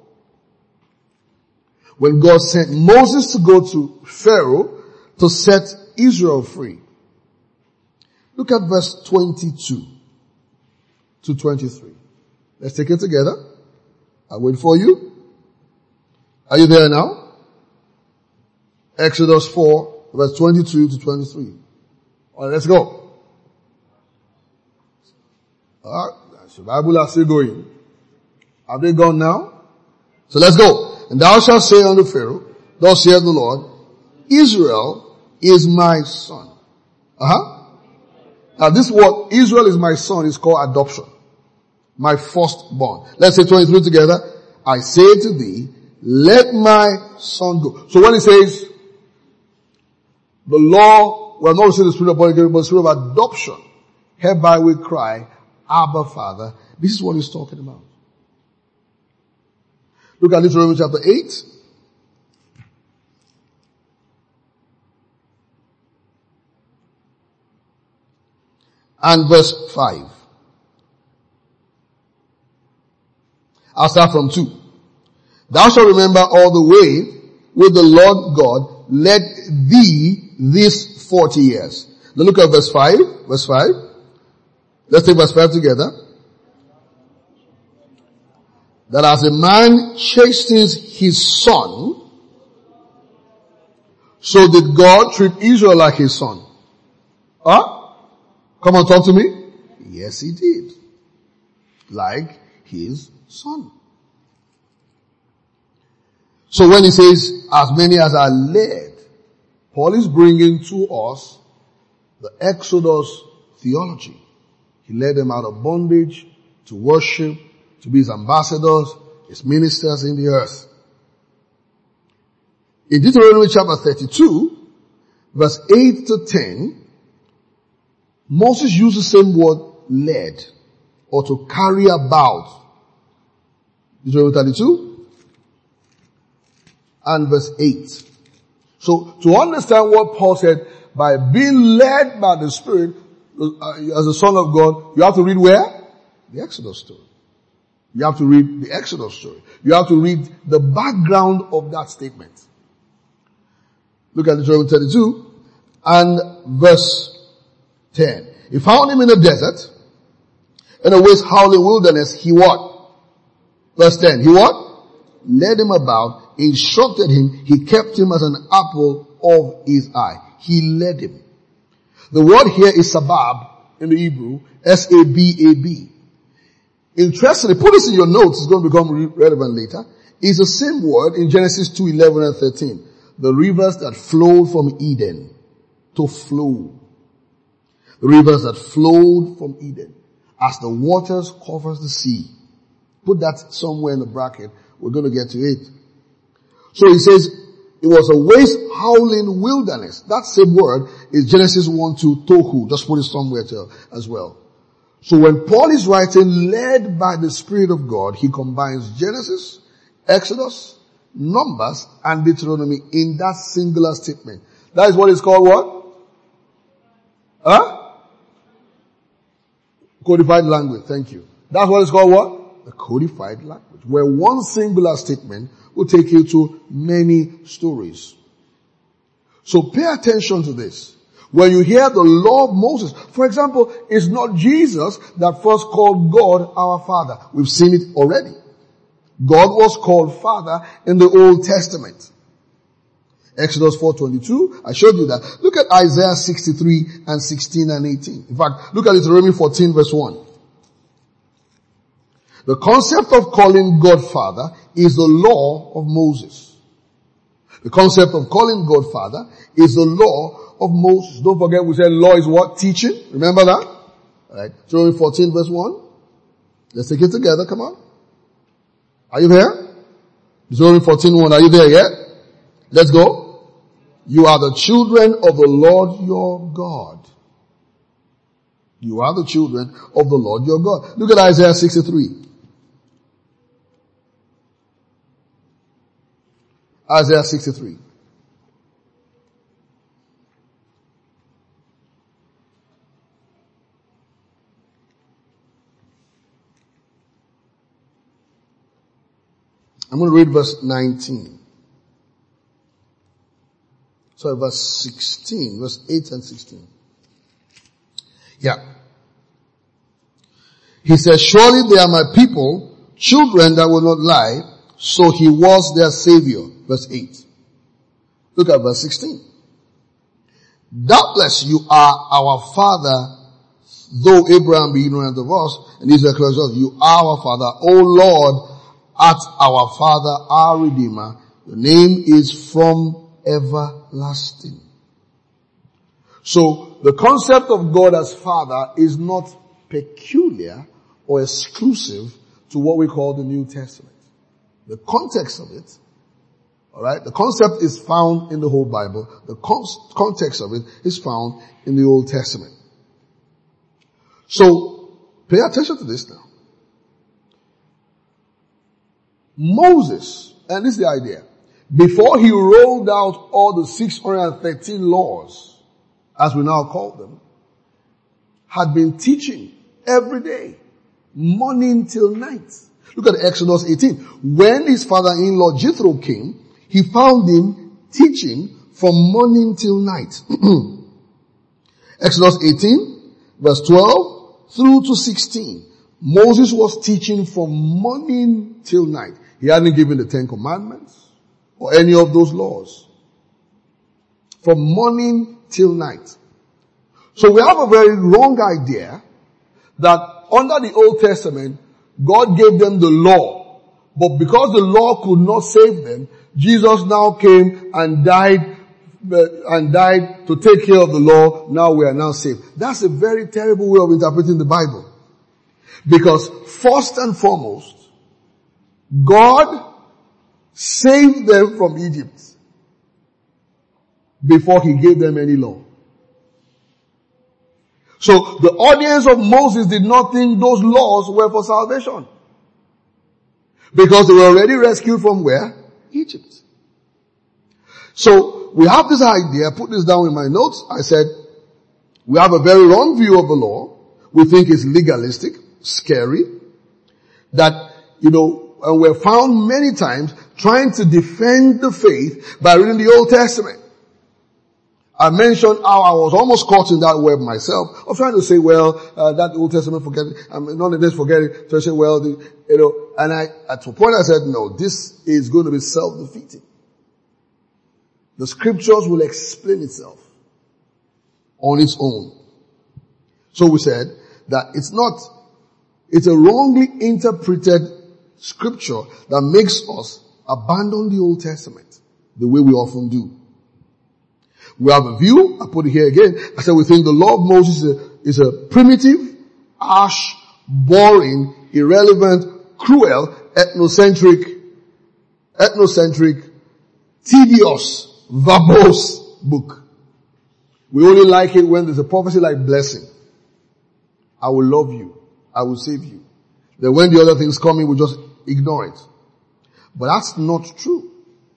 when God sent Moses to go to Pharaoh to set Israel free. Look at verse 22 to 23. Let's take it together. I'll wait for you. Are you there now? Exodus 4, verse 22 to 23. All right, let's go. The Bible is still going. Have they gone now? So let's go. And thou shalt say unto Pharaoh, thus saith the Lord, Israel is my son. Now this word, Israel is my son, is called adoption. My firstborn. Let's say 23 together. I say to thee, let my son go. So when he says, the law, we are not receiving the spirit of bondage, but the spirit of adoption, hereby we cry, Abba, Father. This is what he's talking about. Look at Deuteronomy chapter 8. And verse 5. I'll start from 2. Thou shalt remember all the way with the Lord God led thee these 40 years. Now look at verse 5. Verse 5. Let's take verse 5 together. That as a man chastens his son, so did God treat Israel like his son. Come on, talk to me. Yes, he did. Like his son. So when he says, as many as are led, Paul is bringing to us the Exodus theology. He led them out of bondage to worship, to be his ambassadors, his ministers in the earth. In Deuteronomy chapter 32, verse 8 to 10, Moses used the same word led, or to carry about. Deuteronomy 32 and verse 8. So to understand what Paul said, by being led by the Spirit, as a son of God, you have to read where? The Exodus story. You have to read the Exodus story. You have to read the background of that statement. Look at Deuteronomy 32 and verse 10. He found him in the desert, in a waste howling wilderness. He what? Verse 10. He what? Led him about, instructed him, he kept him as an apple of his eye. He led him. The word here is sabab in the Hebrew, S-A-B-A-B. Interestingly, put this in your notes, it's going to become relevant later. It's the same word in Genesis 2:11 and 13. The rivers that flowed from Eden. To flow. The rivers that flowed from Eden. As the waters covers the sea. Put that somewhere in the bracket. We're going to get to it. So he says, it was a waste howling wilderness. That same word is Genesis 1:2 tohu. Just put it somewhere as well. So when Paul is writing led by the Spirit of God, he combines Genesis, Exodus, Numbers, and Deuteronomy in that singular statement. That is what is called what? Codified language. Thank you. That's what it's called what? The codified language. Where one singular statement will take you to many stories. So pay attention to this. When you hear the law of Moses, for example, it's not Jesus that first called God our Father. We've seen it already. God was called Father in the Old Testament. Exodus 4:22, I showed you that. Look at Isaiah 63 and 16 and 18. In fact, look at Deuteronomy 14 verse 1. The concept of calling God Father is the law of Moses. The concept of calling God Father is the law of Moses. Don't forget we said law is what? Teaching. Remember that? Alright. Deuteronomy 14 verse 1. Let's take it together. Come on. Are you there? Deuteronomy 14:1. Are you there yet? Let's go. You are the children of the Lord your God. You are the children of the Lord your God. Look at Isaiah 63. Isaiah 63. I'm going to read verse 19. Sorry, verse 16, verse 8 and 16. Yeah. He says, surely they are my people, children that will not lie, so he was their savior. Verse 8. Look at verse 16. Doubtless you are our father, though Abraham be ignorant of us, and Israel declares us, you are our father, O Lord, art our father, our redeemer. Your name is from everlasting. So the concept of God as Father is not peculiar or exclusive to what we call the New Testament. The context of it, alright, the concept is found in the whole Bible. The context of it is found in the Old Testament. So pay attention to this now. Moses, and this is the idea, before he rolled out all the 613 laws, as we now call them, had been teaching every day, morning till night. Look at Exodus 18. When his father-in-law Jethro came, he found him teaching from morning till night. Exodus 18, verse 12 through to 16. Moses was teaching from morning till night. He hadn't given the 10 Commandments or any of those laws. From morning till night. So we have a very wrong idea that under the Old Testament, God gave them the law. But because the law could not save them, Jesus now came and died to take care of the law. Now we are now saved. That's a very terrible way of interpreting the Bible. Because first and foremost, God saved them from Egypt before he gave them any law. So the audience of Moses did not think those laws were for salvation. Because they were already rescued from where? Egypt. So we have this idea, I put this down in my notes. I said, we have a very wrong view of the law. We think it's legalistic, scary. That, and we're found many times trying to defend the faith by reading the Old Testament. I mentioned how I was almost caught in that web myself. I was trying to say, that Old Testament, forget it. None of this, forget it. So I said, and at a point I said, no, this is going to be self-defeating. The scriptures will explain itself on its own. So we said that it's a wrongly interpreted scripture that makes us abandon the Old Testament the way we often do. We have a view, I put it here again, I said we think the law of Moses is a primitive, harsh, boring, irrelevant, cruel, ethnocentric, tedious, verbose book. We only like it when there's a prophecy like blessing. I will love you. I will save you. Then when the other things come in, we just ignore it. But that's not true.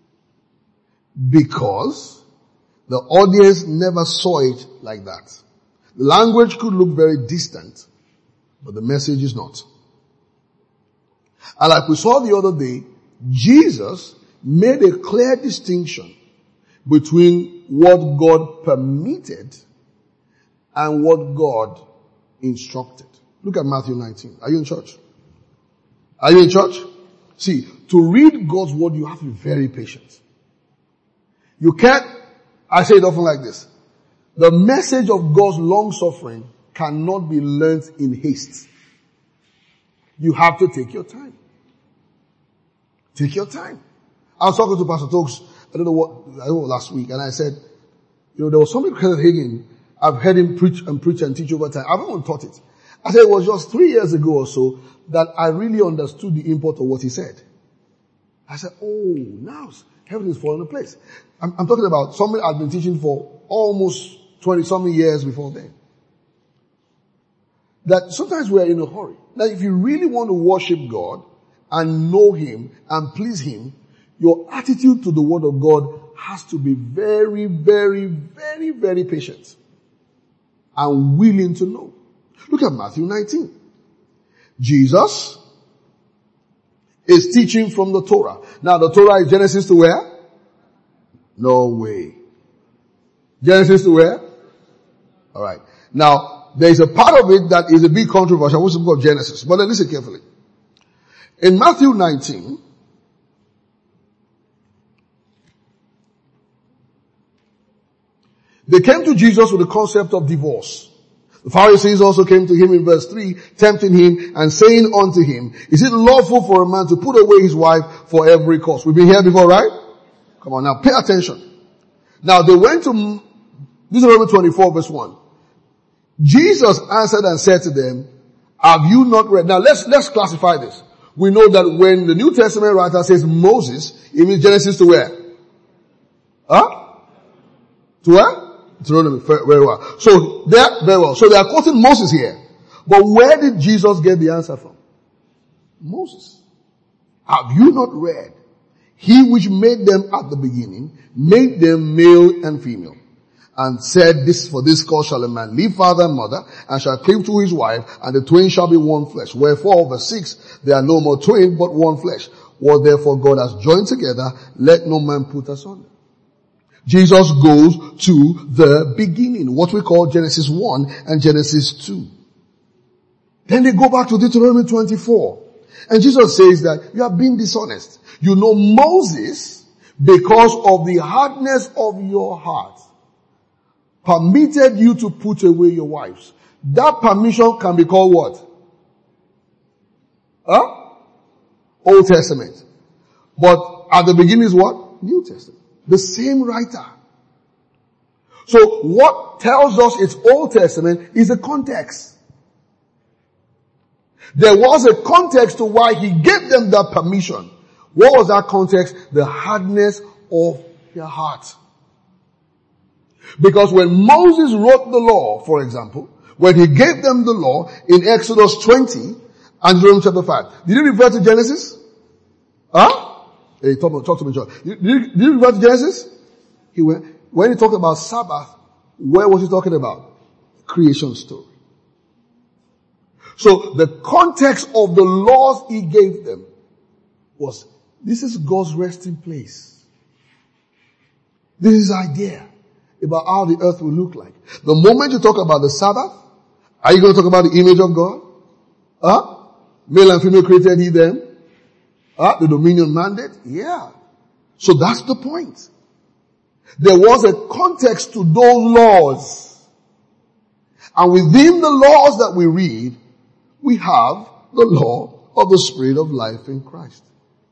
Because the audience never saw it like that. The language could look very distant, but the message is not. And like we saw the other day, Jesus made a clear distinction between what God permitted and what God instructed. Look at Matthew 19. Are you in church? Are you in church? See, to read God's word, you have to be very patient. You can't, I say it often like this. The message of God's long suffering cannot be learnt in haste. You have to take your time. Take your time. I was talking to Pastor Tokes, I don't know last week, and I said, there was something Kenneth Hagin, I've heard him preach and teach over time. I've not even taught it. I said it was just 3 years ago or so that I really understood the import of what he said. I said, now heaven is falling into place. I'm talking about something I've been teaching for almost 20-something years before then. That sometimes we are in a hurry. That if you really want to worship God and know Him and please Him, your attitude to the Word of God has to be very, very, very, very patient and willing to know. Look at Matthew 19. Jesus is teaching from the Torah. Now the Torah is Genesis to where? No way. Genesis to where? Alright. Now, there is a part of it that is a big controversial, which is called Genesis. But then listen carefully. In Matthew 19, they came to Jesus with the concept of divorce. The Pharisees also came to him in verse 3, tempting him and saying unto him, is it lawful for a man to put away his wife for every cause? We've been here before, right? Come on now, pay attention. Now they went to Deuteronomy 24 verse 1. Jesus answered and said to them, have you not read? Now let's classify this. We know that when the New Testament writer says Moses, it means Genesis to where? Huh? To where? Deuteronomy, very well. So they are quoting Moses here. But where did Jesus get the answer from? Moses. Have you not read? He which made them at the beginning, made them male and female, and said, this for this cause shall a man leave father and mother, and shall cleave to his wife, and the twain shall be one flesh. Wherefore, verse 6, they are no more twain, but one flesh. What therefore God has joined together, let no man put asunder. Jesus goes to the beginning, what we call Genesis 1 and Genesis 2. Then they go back to Deuteronomy 24. And Jesus says that you have been dishonest. You know Moses, because of the hardness of your heart, permitted you to put away your wives. That permission can be called what? Old Testament. But at the beginning is what? New Testament. The same writer. So what tells us it's Old Testament is the context. There was a context to why he gave them that permission. What was that context? The hardness of their heart. Because when Moses wrote the law, for example, when he gave them the law in Exodus 20 and Deuteronomy chapter 5, did he refer to Genesis? Hey, talk to me, John. Did you refer to Genesis? When he talked about Sabbath, where was he talking about? Creation story. So the context of the laws he gave them was, this is God's resting place. This is idea about how the earth will look like. The moment you talk about the Sabbath, are you going to talk about the image of God? Male and female created he them. The dominion mandate? Yeah. So that's the point. There was a context to those laws. And within the laws that we read, we have the law of the Spirit of life in Christ.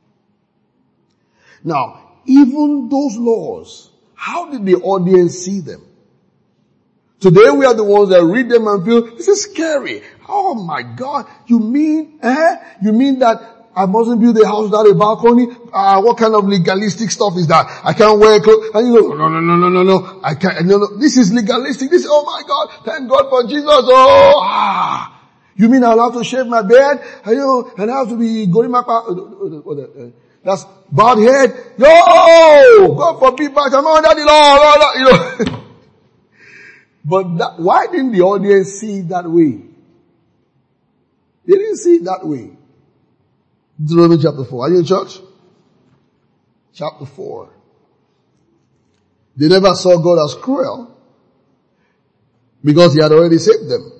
Now, even those laws, how did the audience see them? Today we are the ones that read them and feel, this is scary. Oh my God. You mean that I mustn't build a house without a balcony? What kind of legalistic stuff is that? I can't wear clothes. And you go, no. I can't, no. This is legalistic. Oh my God. Thank God for Jesus. You mean I'll have to shave my beard? And I have to be going back, that's bald head. Yo! God forbid, but I'm under the law. But why didn't the audience see it that way? They didn't see it that way. Deuteronomy chapter 4. Are you in church? Chapter 4. They never saw God as cruel. Because he had already saved them.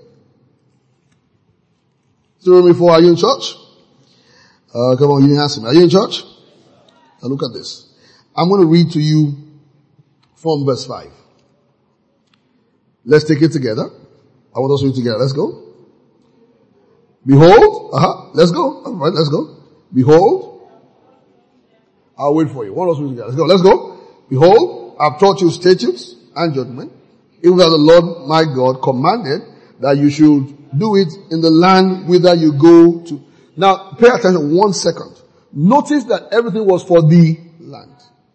Deuteronomy 4, are you in church? Come on, you didn't ask me. Are you in church? Now look at this. I'm going to read to you from verse 5. Let's take it together. I want us to read together. Let's go. Behold, let's go. All right, let's go. Behold, I'll wait for you. One of us read together. Let's go. Let's go. Behold, I've taught you statutes and judgment, even as the Lord my God commanded that you should do it in the land whither you go to. Now, pay attention 1 second. Notice that everything was for the land.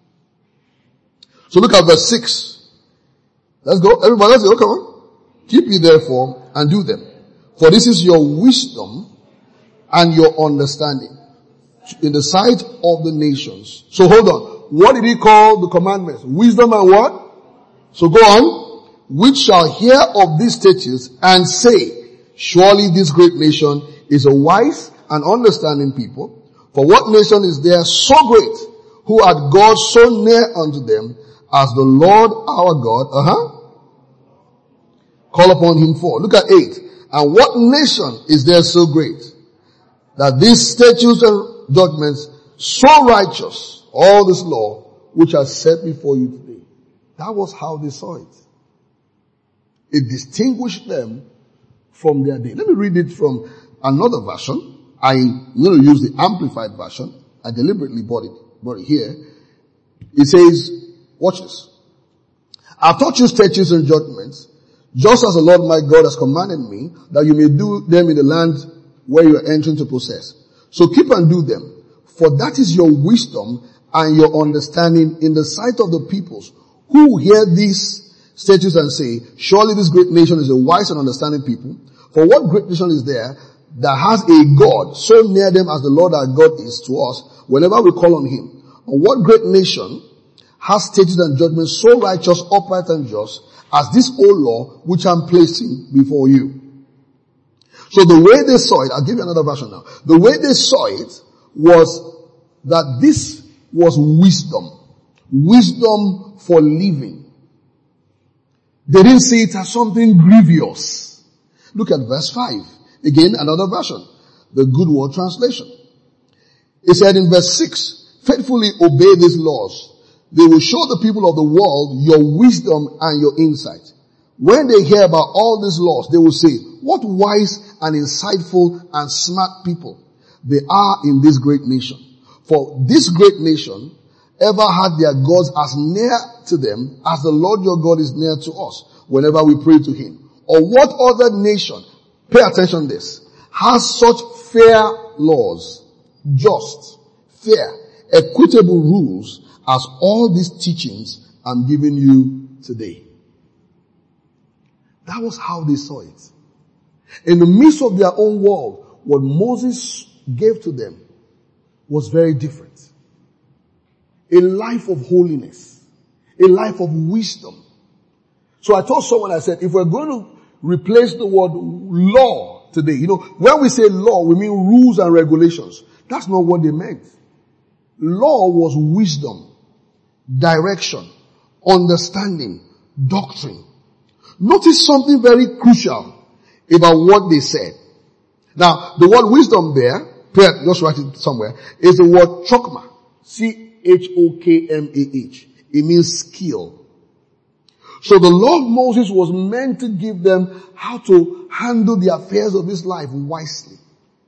So look at verse 6. Let's go. Everybody, let's go. Come on. Keep ye therefore and do them. For this is your wisdom and your understanding in the sight of the nations. So hold on. What did he call the commandments? Wisdom and what? So go on. Which shall hear of these statutes and say, surely this great nation is a wise and understanding people. For what nation is there so great, who hath God so near unto them as the Lord our God? Call upon him for. Look at 8. And what nation is there so great, that these statutes and judgments so righteous, all this law, which are set before you today? That was how they saw it. It distinguished them from their day. Let me read it from another version. I'm going to use the Amplified version. I deliberately brought it here. It says, watch this. I've taught you statutes and judgments, just as the Lord my God has commanded me, that you may do them in the land where you are entering to possess. So keep and do them, for that is your wisdom and your understanding in the sight of the peoples, who hear these statutes and say, surely this great nation is a wise and understanding people. For what great nation is there that has a God so near them as the Lord our God is to us whenever we call on him? And what great nation has statutes and judgments so righteous, upright and just as this old law which I'm placing before you? So the way they saw it, I'll give you another version now. The way they saw it was that this was wisdom. Wisdom for living. They didn't see it as something grievous. Look at verse 5. Again, another version. The Good Word Translation. It said in verse 6, faithfully obey these laws. They will show the people of the world your wisdom and your insight. When they hear about all these laws, they will say, what wise and insightful and smart people they are in this great nation. For this great nation ever had their gods as near to them as the Lord your God is near to us whenever we pray to him. Or what other nation, pay attention to this, has such fair laws, just, fair, equitable rules as all these teachings I'm giving you today? That was how they saw it. In the midst of their own world, what Moses gave to them was very different. A life of holiness. A life of wisdom. So I told someone, I said, if we're going to replace the word law today, when we say law, we mean rules and regulations. That's not what they meant. Law was wisdom, direction, understanding, doctrine. Notice something very crucial about what they said. Now, the word wisdom there, just write it somewhere, is the word chokmah. C-H-O-K-M-A-H. It means skill. So the Lord Moses was meant to give them how to handle the affairs of this life wisely.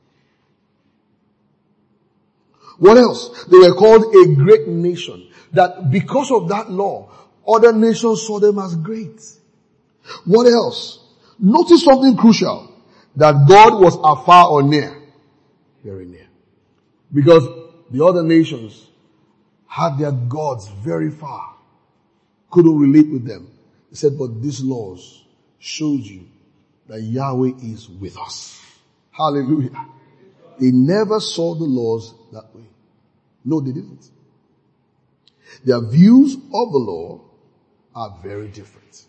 What else? They were called a great nation. That because of that law, other nations saw them as great. What else? Notice something crucial. That God was afar or near. Very near. Because the other nations had their gods very far. Couldn't relate with them. He said, but these laws shows you that Yahweh is with us. Hallelujah. They never saw the laws that way. No, they didn't. Their views of the law are very different.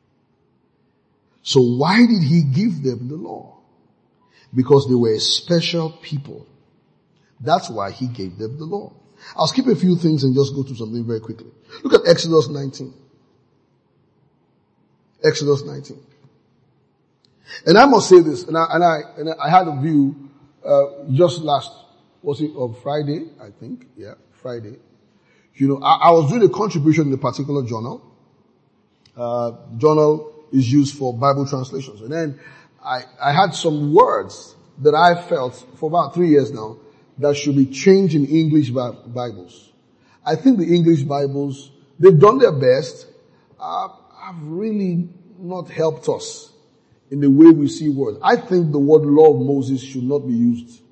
So why did he give them the law? Because they were a special people. That's why he gave them the law. I'll skip a few things and just go through something very quickly. Look at Exodus 19. Exodus 19. And I must say this, and I had a view, just last, on Friday, I think? Yeah, Friday. I was doing a contribution in a particular journal. Journal is used for Bible translations. And then I had some words that I felt for about 3 years now that should be changed in English Bibles. I think the English Bibles, they've done their best, have really not helped us in the way we see words. I think the word law of Moses should not be used.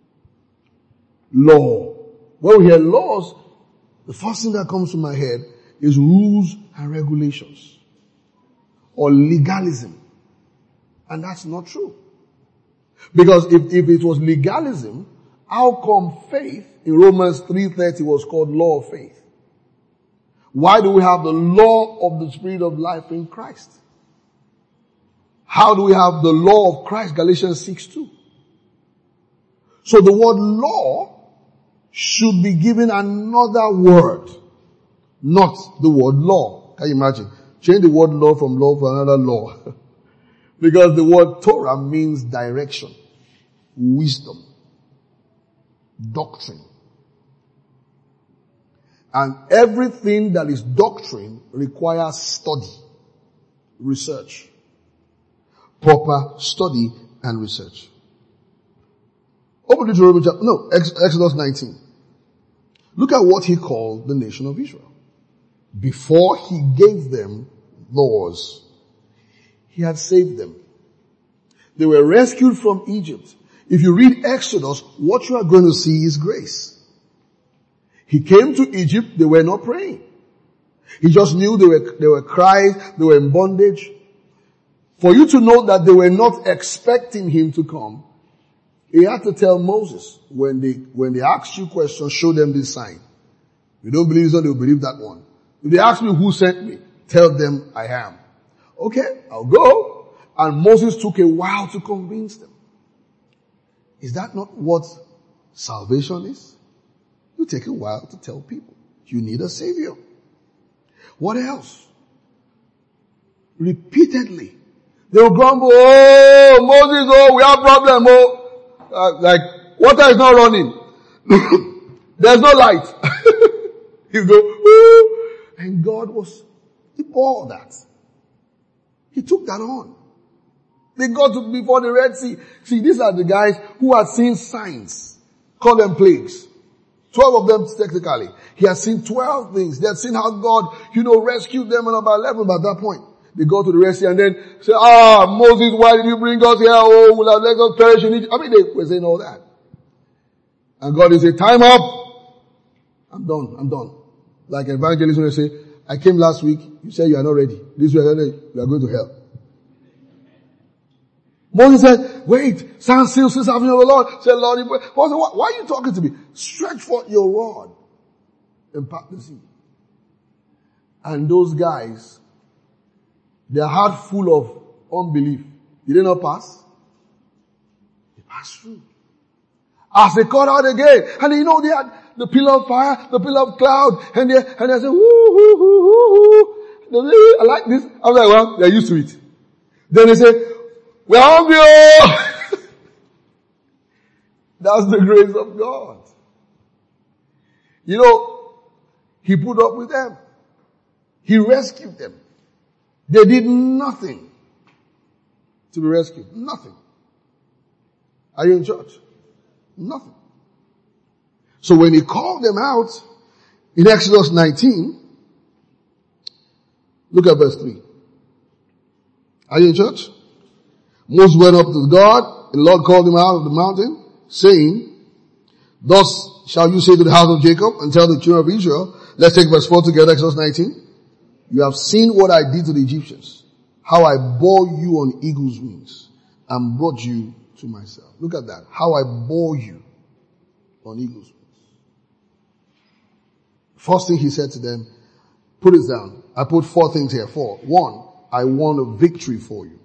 Law. When we hear laws, the first thing that comes to my head is rules and regulations or legalism. And that's not true. Because if it was legalism, how come faith in Romans 3:30 was called law of faith? Why do we have the law of the Spirit of life in Christ? How do we have the law of Christ? Galatians 6:2. So the word law should be given another word, not the word law. Can you imagine? Change the word law from law for another law. Because the word Torah means direction, wisdom, doctrine. And everything that is doctrine requires study, research, proper study and research. Open Deuteronomy Exodus 19. Look at what he called the nation of Israel. Before he gave them laws, he had saved them. They were rescued from Egypt. If you read Exodus, what you are going to see is grace. He came to Egypt, they were not praying. He just knew they were crying, they were in bondage. For you to know that they were not expecting him to come, he had to tell Moses, when they ask you questions, show them this sign. If you don't believe this one, they'll believe that one. If they ask me who sent me, tell them I am. Okay, I'll go. And Moses took a while to convince them. Is that not what salvation is? You take a while to tell people you need a savior. What else? Repeatedly. They will grumble, oh, Moses, we have problem, like, water is not running. There's no light. You go, ooh. And God he bore that. He took that on. They got to before the Red Sea. See, these are the guys who had seen signs. Call them plagues. 12 of them technically. He had seen 12 things. They had seen how God, rescued them, and about 11 by that point. They go to the Red Sea and then say, Moses, why did you bring us here? Oh, we'll have let us perish in Egypt. I mean, they were saying all that. And God will say, time up. I'm done. Like an evangelist when they say, I came last week, you said you are not ready. This week you are going to hell. Moses said, wait, stand still, since I've known the Lord. Said, Lord, why are you talking to me? Stretch forth your rod and part the sea. And those guys, their heart full of unbelief. Did they not pass? They passed through. As they called out again, and they had the pillar of fire, the pillar of cloud, and they said, woo, woo, woo, woo. I like this. I was like, well, they're used to it. Then they say, we're hungry. That's the grace of God. He put up with them. He rescued them. They did nothing to be rescued. Nothing. Are you in church? Nothing. So when he called them out in Exodus 19, look at verse 3. Are you in church? Moses went up to God, and the Lord called him out of the mountain, saying, thus shall you say to the house of Jacob and tell the children of Israel. Let's take verse 4 together, Exodus 19. You have seen what I did to the Egyptians, how I bore you on eagle's wings and brought you to myself. Look at that. How I bore you on eagle's wings. First thing he said to them, put it down. I put 4 things here. 4. 1, I won a victory for you.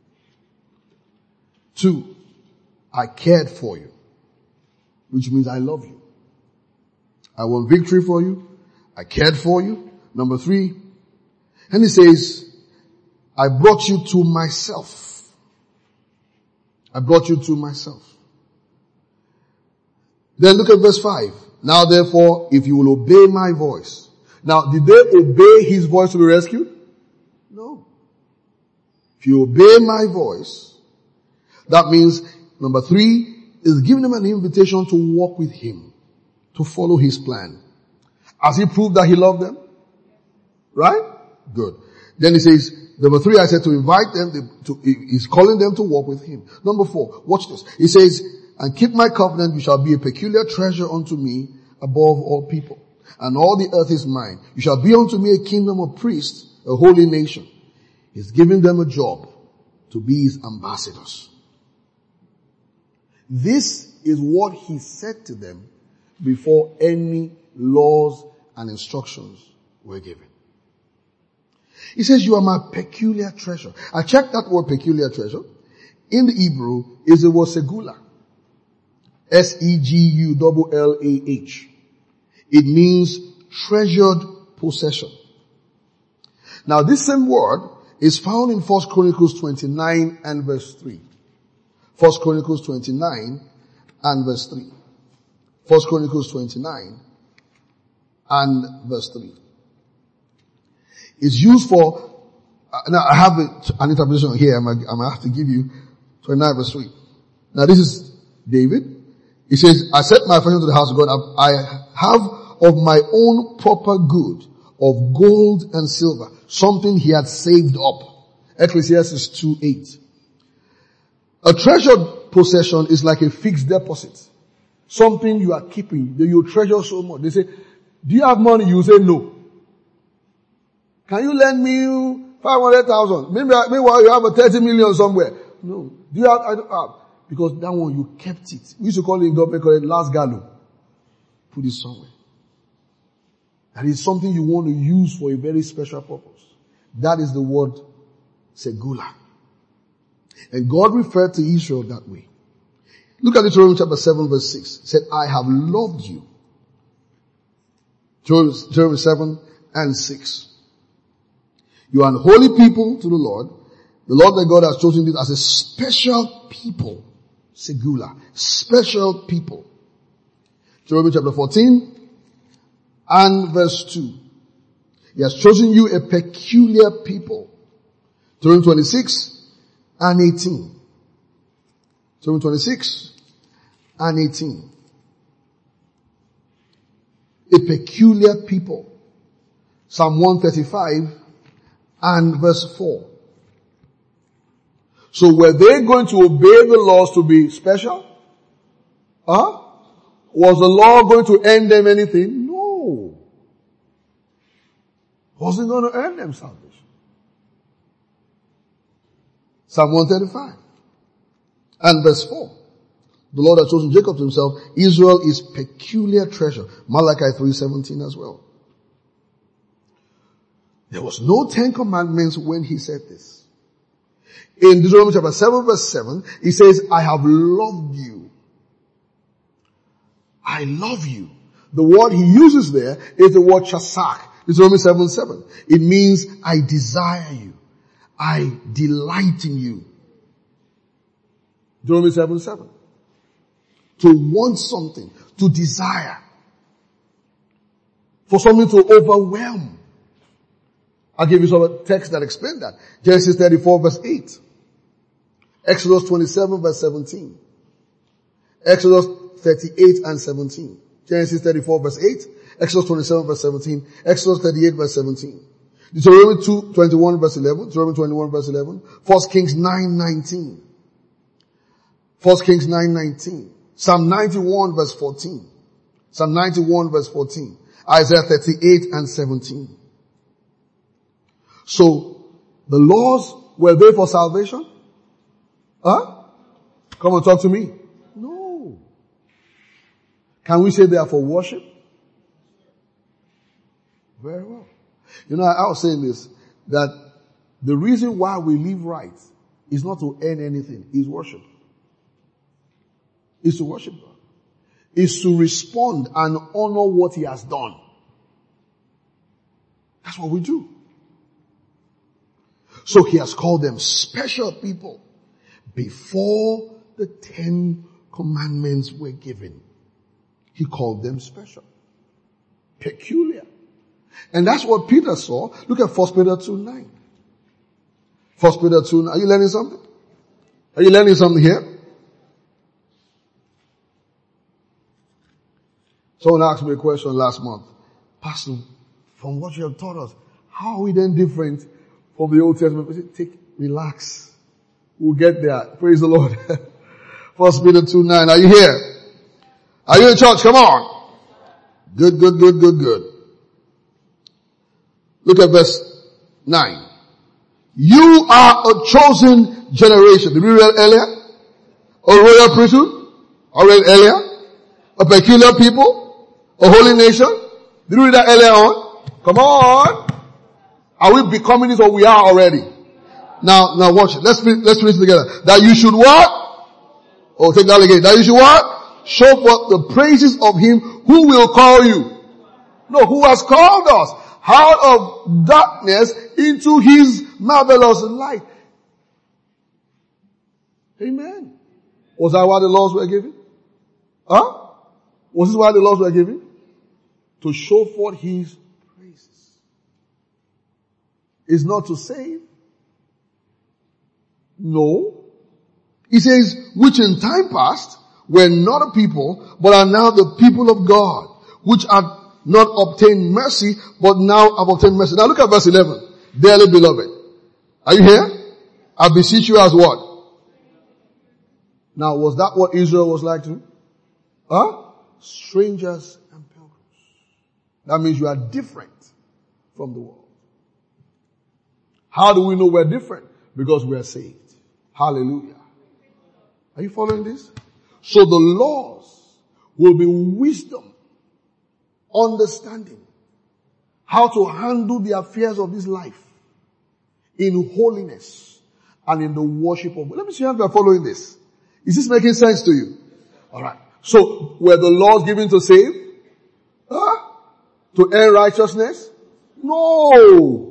2, I cared for you, which means I love you. I won victory for you. I cared for you. Number 3, and he says, I brought you to myself. I brought you to myself. Then look at verse 5. Now therefore, if you will obey my voice. Now, did they obey his voice to be rescued? No. If you obey my voice, that means, number 3, is giving them an invitation to walk with him, to follow his plan. Has he proved that he loved them? Right? Good. Then he says, number 3, I said to invite them, he's calling them to walk with him. Number 4, watch this. He says, and keep my covenant, you shall be a peculiar treasure unto me above all people. And all the earth is mine. You shall be unto me a kingdom of priests, a holy nation. He's giving them a job to be his ambassadors. This is what he said to them before any laws and instructions were given. He says, you are my peculiar treasure. I checked that word peculiar treasure. In the Hebrew is the word segula. Segullah. It means treasured possession. Now this same word is found in 1 Chronicles 29 and verse 3. 1 Chronicles 29 and verse 3. 1 Chronicles 29 and verse 3. It's used for, now I have an interpretation here, I'm going to have to give you 29 verse 3. Now this is David. He says, I set my affection to the house of God. I have of my own proper good of gold and silver, something he had saved up. Ecclesiastes 2:8. A treasured possession is like a fixed deposit. Something you are keeping, that you treasure so much. They say, do you have money? You say no. Can you lend me 500,000? Meanwhile you have a 30 million somewhere. No. Do you have, I don't have. Because that one you kept it. We used to call it in government, call it last gallo. Put it somewhere. That is something you want to use for a very special purpose. That is the word segula. And God referred to Israel that way. Look at Deuteronomy chapter 7 verse 6. It said, I have loved you. Deuteronomy 7 and 6. You are an holy people to the Lord. The Lord thy God has chosen this as a special people. Segula. Special people. Deuteronomy chapter 14 and verse 2. He has chosen you a peculiar people. Deuteronomy 26 and 18. Deuteronomy 26 and 18. A peculiar people. Psalm 135 and verse 4. So were they going to obey the laws to be special? Was the law going to earn them anything? No. Wasn't going to earn them salvation. Psalm 135 and verse 4. The Lord has chosen Jacob to himself. Israel is peculiar treasure. Malachi 3:17 as well. There was no 10 commandments when he said this. In Deuteronomy chapter 7 verse 7, he says, I have loved you. I love you. The word he uses there is the word chasak. Deuteronomy 7:7. It means I desire you. I delight in you. Deuteronomy 7:7. To want something, to desire. For something to overwhelm. I'll give you some text that explain that. Genesis 34 verse 8. Exodus 27 verse 17. Exodus 38 and 17. Genesis 34 verse 8. Exodus 27 verse 17. Exodus 38 verse 17. Deuteronomy 21 verse 11. Deuteronomy 21 verse 11. 1 Kings 9:19. 1 Kings 9:19. Psalm 91 verse 14. Psalm 91 verse 14. Isaiah 38 and 17. So, the laws, were they for salvation? Come on, talk to me. No. Can we say they are for worship? Very well. You know, I was saying this, that the reason why we live right is not to earn anything, is worship. Is to worship God. Is to respond and honor what he has done. That's what we do. So he has called them special people before the 10 commandments were given. He called them special, peculiar. And that's what Peter saw. Look at 1 Peter 2:9. 1 Peter 2:9. Are you learning something? Are you learning something here? Someone asked me a question last month. Pastor, from what you have taught us, how are we then different from the Old Testament? I said, relax. We'll get there. Praise the Lord. 1 Peter 2:9. Are you here? Are you in church? Come on. Good. Look at verse 9. You are a chosen generation. Did we read earlier? A royal priesthood? I read earlier. A peculiar people? A holy nation? Did we read that earlier on? Come on. Are we becoming this or we are already? Now watch it. Let's finish it together. That you should what? Oh, take that again. That you should what? Show forth the praises of him who will call you. No, who has called us out of darkness into his marvelous light. Amen. Was that why the laws were given? Huh? Was this why the laws were given? To show forth his praises. It's not to save. No. He says, which in time past were not a people, but are now the people of God, which have not obtained mercy, but now have obtained mercy. Now look at verse 11. Dearly beloved. Are you here? I beseech you as what? Now was that what Israel was like too? Huh? Strangers and pilgrims. That means you are different from the world. How do we know we're different? Because we are saved. Hallelujah. Are you following this? So the laws will be wisdom, understanding, how to handle the affairs of this life in holiness and in the worship of God. Let me see how you are following this. Is this making sense to you? Alright. So were the laws given to save? Huh? To earn righteousness? No.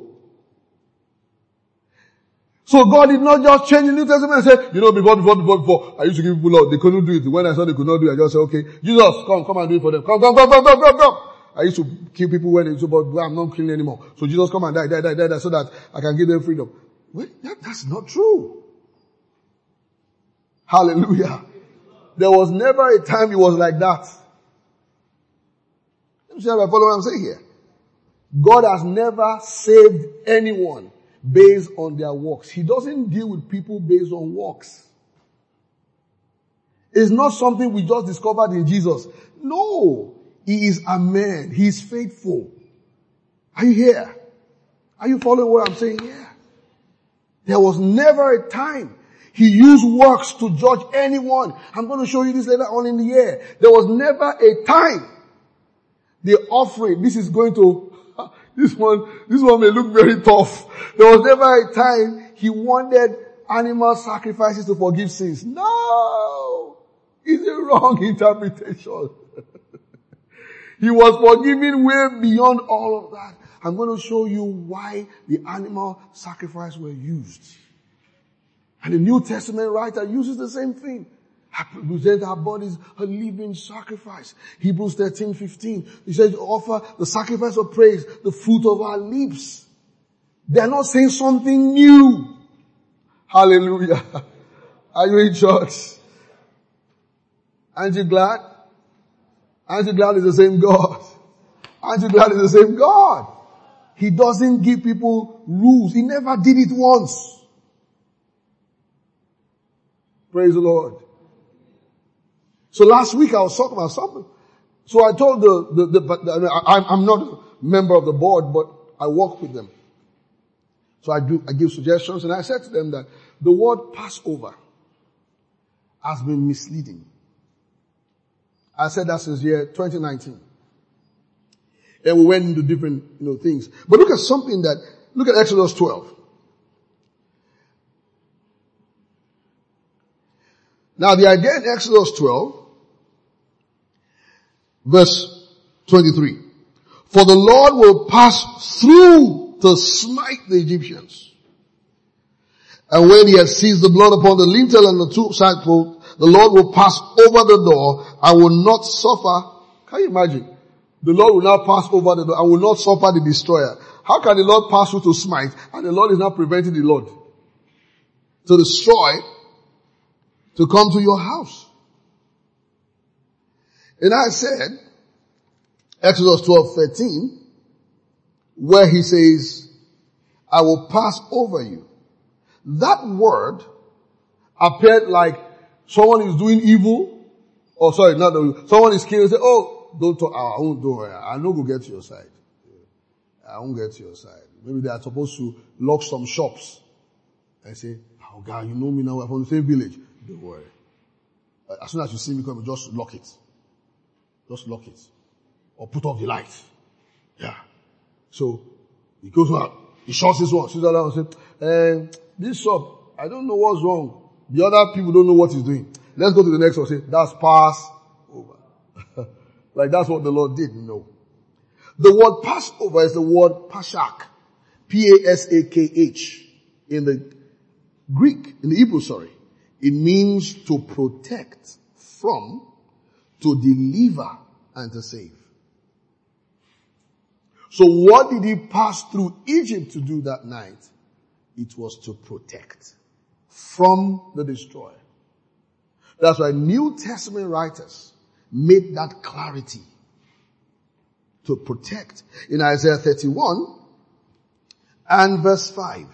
So God did not just change the New Testament and say, before, I used to give people law. They couldn't do it. When I saw they could not do it, I just said, okay, Jesus, come and do it for them. Come. I used to kill people when they said, but I'm not killing anymore. So Jesus, come and die, so that I can give them freedom. Wait, that's not true. Hallelujah. There was never a time it was like that. Let me see if I follow what I'm saying here. God has never saved anyone based on their works. He doesn't deal with people based on works. It's not something we just discovered in Jesus. No. He is a man. He is faithful. Are you here? Are you following what I'm saying here? There was never a time he used works to judge anyone. I'm going to show you this later on in the year. There was never a time the offering, this one may look very tough. There was never a time he wanted animal sacrifices to forgive sins. No! It's a wrong interpretation. He was forgiving way beyond all of that. I'm going to show you why the animal sacrifice were used. And the New Testament writer uses the same thing. I present our bodies a living sacrifice. Hebrews 13:15. He says, offer the sacrifice of praise, the fruit of our lips. They're not saying something new. Hallelujah. Are you in church? Aren't you glad? Aren't you glad it's the same God? Aren't you glad it's the same God? He doesn't give people rules. He never did it once. Praise the Lord. So last week I was talking about something. So I told I'm not a member of the board, but I work with them. So I give suggestions, and I said to them that the word Passover has been misleading. I said that since year 2019. And we went into different, things. But look at Exodus 12. Now the idea in Exodus 12, verse 23. For the Lord will pass through to smite the Egyptians. And when he has seized the blood upon the lintel and the two side posts, The Lord will pass over the door and will not suffer. Can you imagine? The Lord will now pass over the door and will not suffer the destroyer. How can the Lord pass through to smite and the Lord is not preventing the Lord to destroy, to come to your house? And I said, Exodus 12:13, where he says, I will pass over you. That word appeared like someone is doing evil, or sorry, not someone is killing, say, oh, don't talk, I won't do it. I know go get to your side. I won't get to your side. Maybe they are supposed to lock some shops. And say, oh God, you know me now, we're from the same village. Don't worry. As soon as you see me coming, just lock it. Just lock it. Or put off the light. Yeah. So, he goes out, he shuts this one, sits down and says, this shop, I don't know what's wrong. The other people don't know what he's doing. Let's go to the next one. Say, that's pass over. Like that's what the Lord did. No. The word Passover is the word Pashak. P-A-S-A-K-H. In the Greek, in the Hebrew, sorry. It means to protect from, to deliver, and to save. So what did he pass through Egypt to do that night? It was to protect from the destroyer. That's why New Testament writers made that clarity. To protect. In Isaiah 31 and verse 5.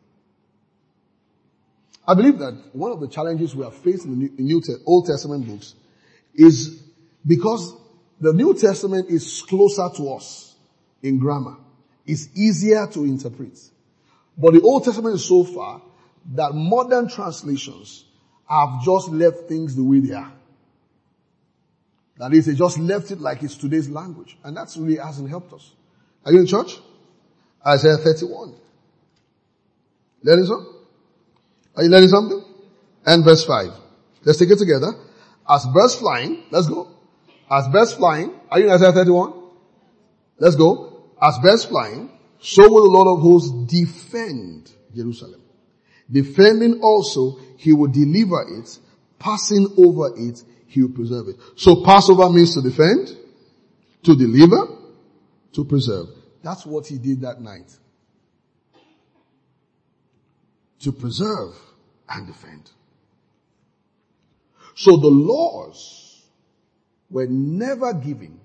I believe that one of the challenges we have faced in the Old Testament books is because the New Testament is closer to us in grammar. It's easier to interpret. But the Old Testament is so far that modern translations have just left things the way they are. That is, they just left it like it's today's language. And that really hasn't helped us. Are you in church? Isaiah 31. Learning something? Are you learning something? And verse 5. Let's take it together. As birds flying, let's go. As birds flying, are you in Isaiah 31? Let's go. As birds flying, so will the Lord of hosts defend Jerusalem. Defending also, he will deliver it. Passing over it, he will preserve it. So Passover means to defend, to deliver, to preserve. That's what he did that night. To preserve and defend. So the laws were never given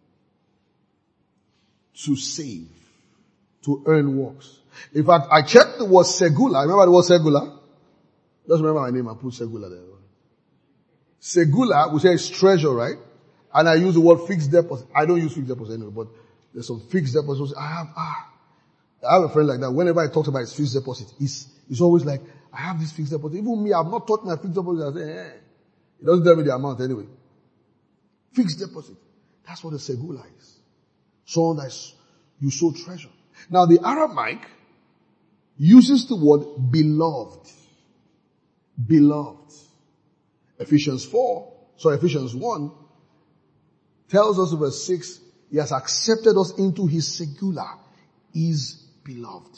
to save, to earn works. In fact, I checked the word segula. Remember the word segula? Just remember my name and put segula there. Segula, we say it's treasure, right? And I use the word fixed deposit. I don't use fixed deposit anyway, but there's some fixed deposits. I have a friend like that. Whenever I talk about his fixed deposit, he's always like, I have this fixed deposit. Even me, I've not taught my fixed deposit. I say, It doesn't tell me the amount anyway. Fixed deposit. That's what a segula is. Someone that you sow treasure. Now the Aramaic uses the word beloved. Beloved. Ephesians 1 tells us in verse 6, he has accepted us into his segula, is beloved.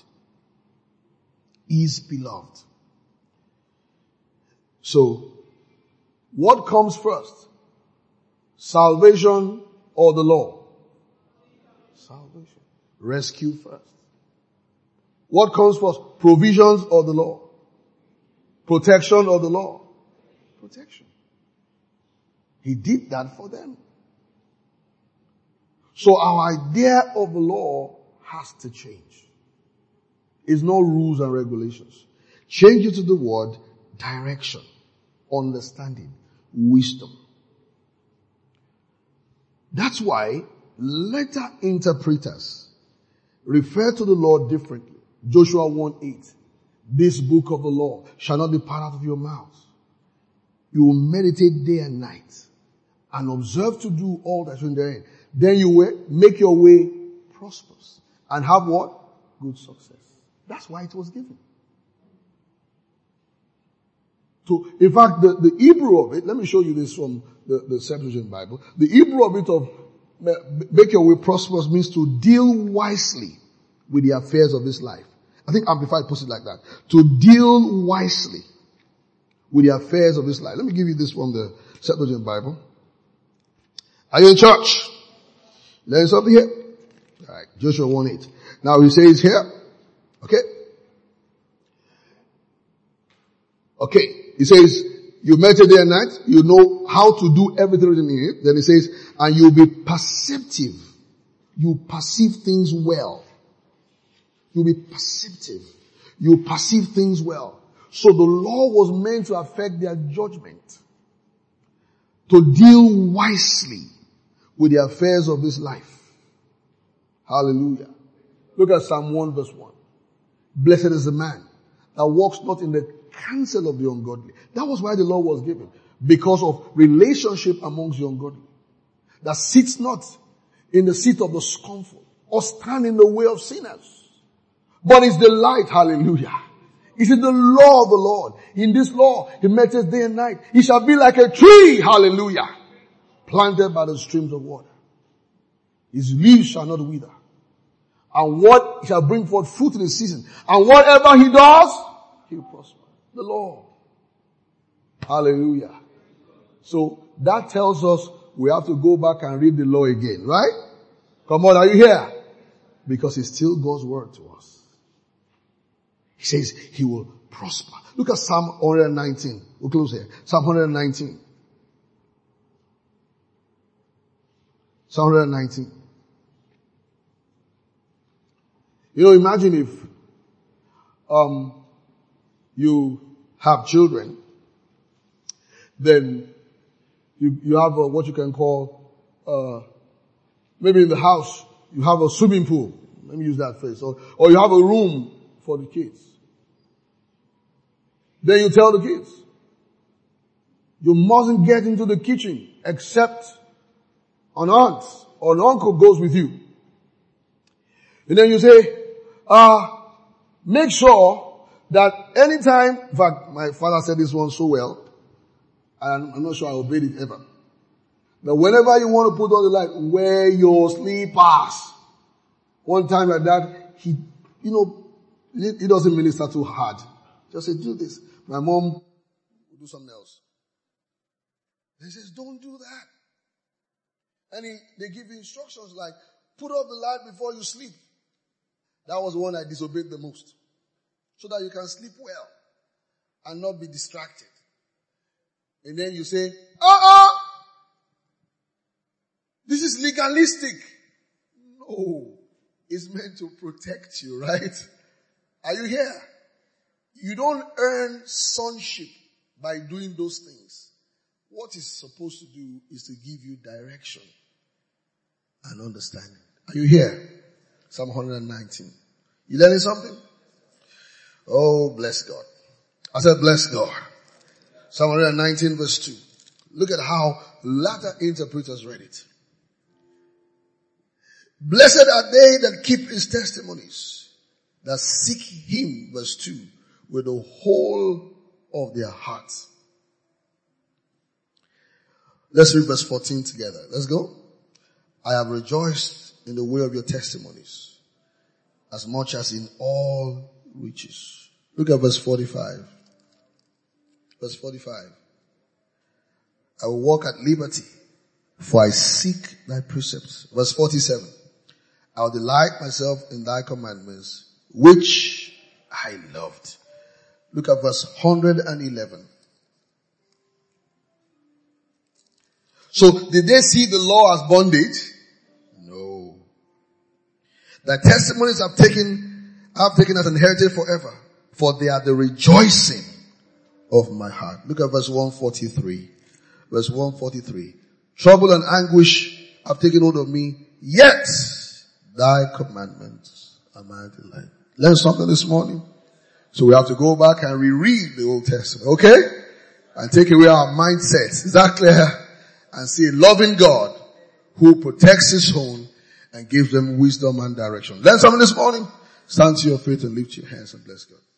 Is beloved. So, what comes first? Salvation or the law? Salvation. Rescue first. What comes first? Provisions or the law? Protection or the law? Protection. He did that for them. So our idea of the law has to change. It's not rules and regulations. Change it to the word direction, understanding, wisdom. That's why later interpreters refer to the law differently. Joshua 1:8. This book of the law shall not depart out of your mouth. You will meditate day and night and observe to do all that's in therein. Then you will make your way prosperous and have what? Good success. That's why it was given. So, in fact, the Hebrew of it, let me show you this from the Septuagint Bible. The Hebrew of it of make your way prosperous means to deal wisely with the affairs of this life. I think Amplified puts it like that. To deal wisely with the affairs of this life. Let me give you this from the Septuagint Bible. Are you in church? Learn something here? Alright, Joshua 1:8. Now he says here, okay? Okay, he says, you meditate day and night, you know how to do everything written in it. Then he says, and you'll be perceptive. You perceive things well. You'll be perceptive. You perceive things well. So the law was meant to affect their judgment. To deal wisely with the affairs of this life. Hallelujah. Look at Psalm 1 verse 1. Blessed is the man that walks not in the counsel of the ungodly. That was why the law was given. Because of relationship amongst the ungodly. That sits not in the seat of the scornful or stand in the way of sinners. But it's the light, hallelujah. It's in the law of the Lord. In this law, he meditates day and night. He shall be like a tree, hallelujah, planted by the streams of water. His leaves shall not wither. And what shall bring forth fruit in the season. And whatever he does, he will prosper. The law. Hallelujah. So that tells us we have to go back and read the law again, right? Come on, are you here? Because it's still God's word to us. He says he will prosper. Look at Psalm 119. We'll close here. Psalm 119. Psalm 119. You know, imagine if you have children, then you have what you can call, maybe in the house, you have a swimming pool. Let me use that phrase. Or you have a room for the kids. Then you tell the kids, you mustn't get into the kitchen except an aunt or an uncle goes with you. And then you say, make sure that anytime, in fact, my father said this one so well, and I'm not sure I obeyed it ever. That whenever you want to put on the light, wear your slippers. One time like that, he doesn't minister too hard. Just say, do this. My mom will do something else. He says, don't do that. And they give you instructions like, put off the light before you sleep. That was the one I disobeyed the most. So that you can sleep well and not be distracted. And then you say, this is legalistic. No, it's meant to protect you, right? Are you here? You don't earn sonship by doing those things. What it's supposed to do is to give you direction and understanding. Are you here? Psalm 119. You learning something? Oh, bless God. I said bless God. Psalm 119 verse 2. Look at how latter interpreters read it. Blessed are they that keep his testimonies, that seek him, verse 2, with the whole of their hearts. Let's read verse 14 together. Let's go. I have rejoiced in the way of your testimonies, as much as in all riches. Look at verse 45. Verse 45. I will walk at liberty, for I seek thy precepts. Verse 47. I will delight myself in thy commandments, which I loved. Look at verse 111. So did they see the law as bondage? No. Thy testimonies I've taken as an heritage forever, for they are the rejoicing of my heart. Look at verse 143. Verse 143. Trouble and anguish have taken hold of me, yet thy commandments are my delight. Learn something this morning? So we have to go back and reread the Old Testament, okay? And take away our mindsets. Is that clear? And see a loving God who protects his own and gives them wisdom and direction. Learn something this morning? Stand to your feet and lift your hands and bless God.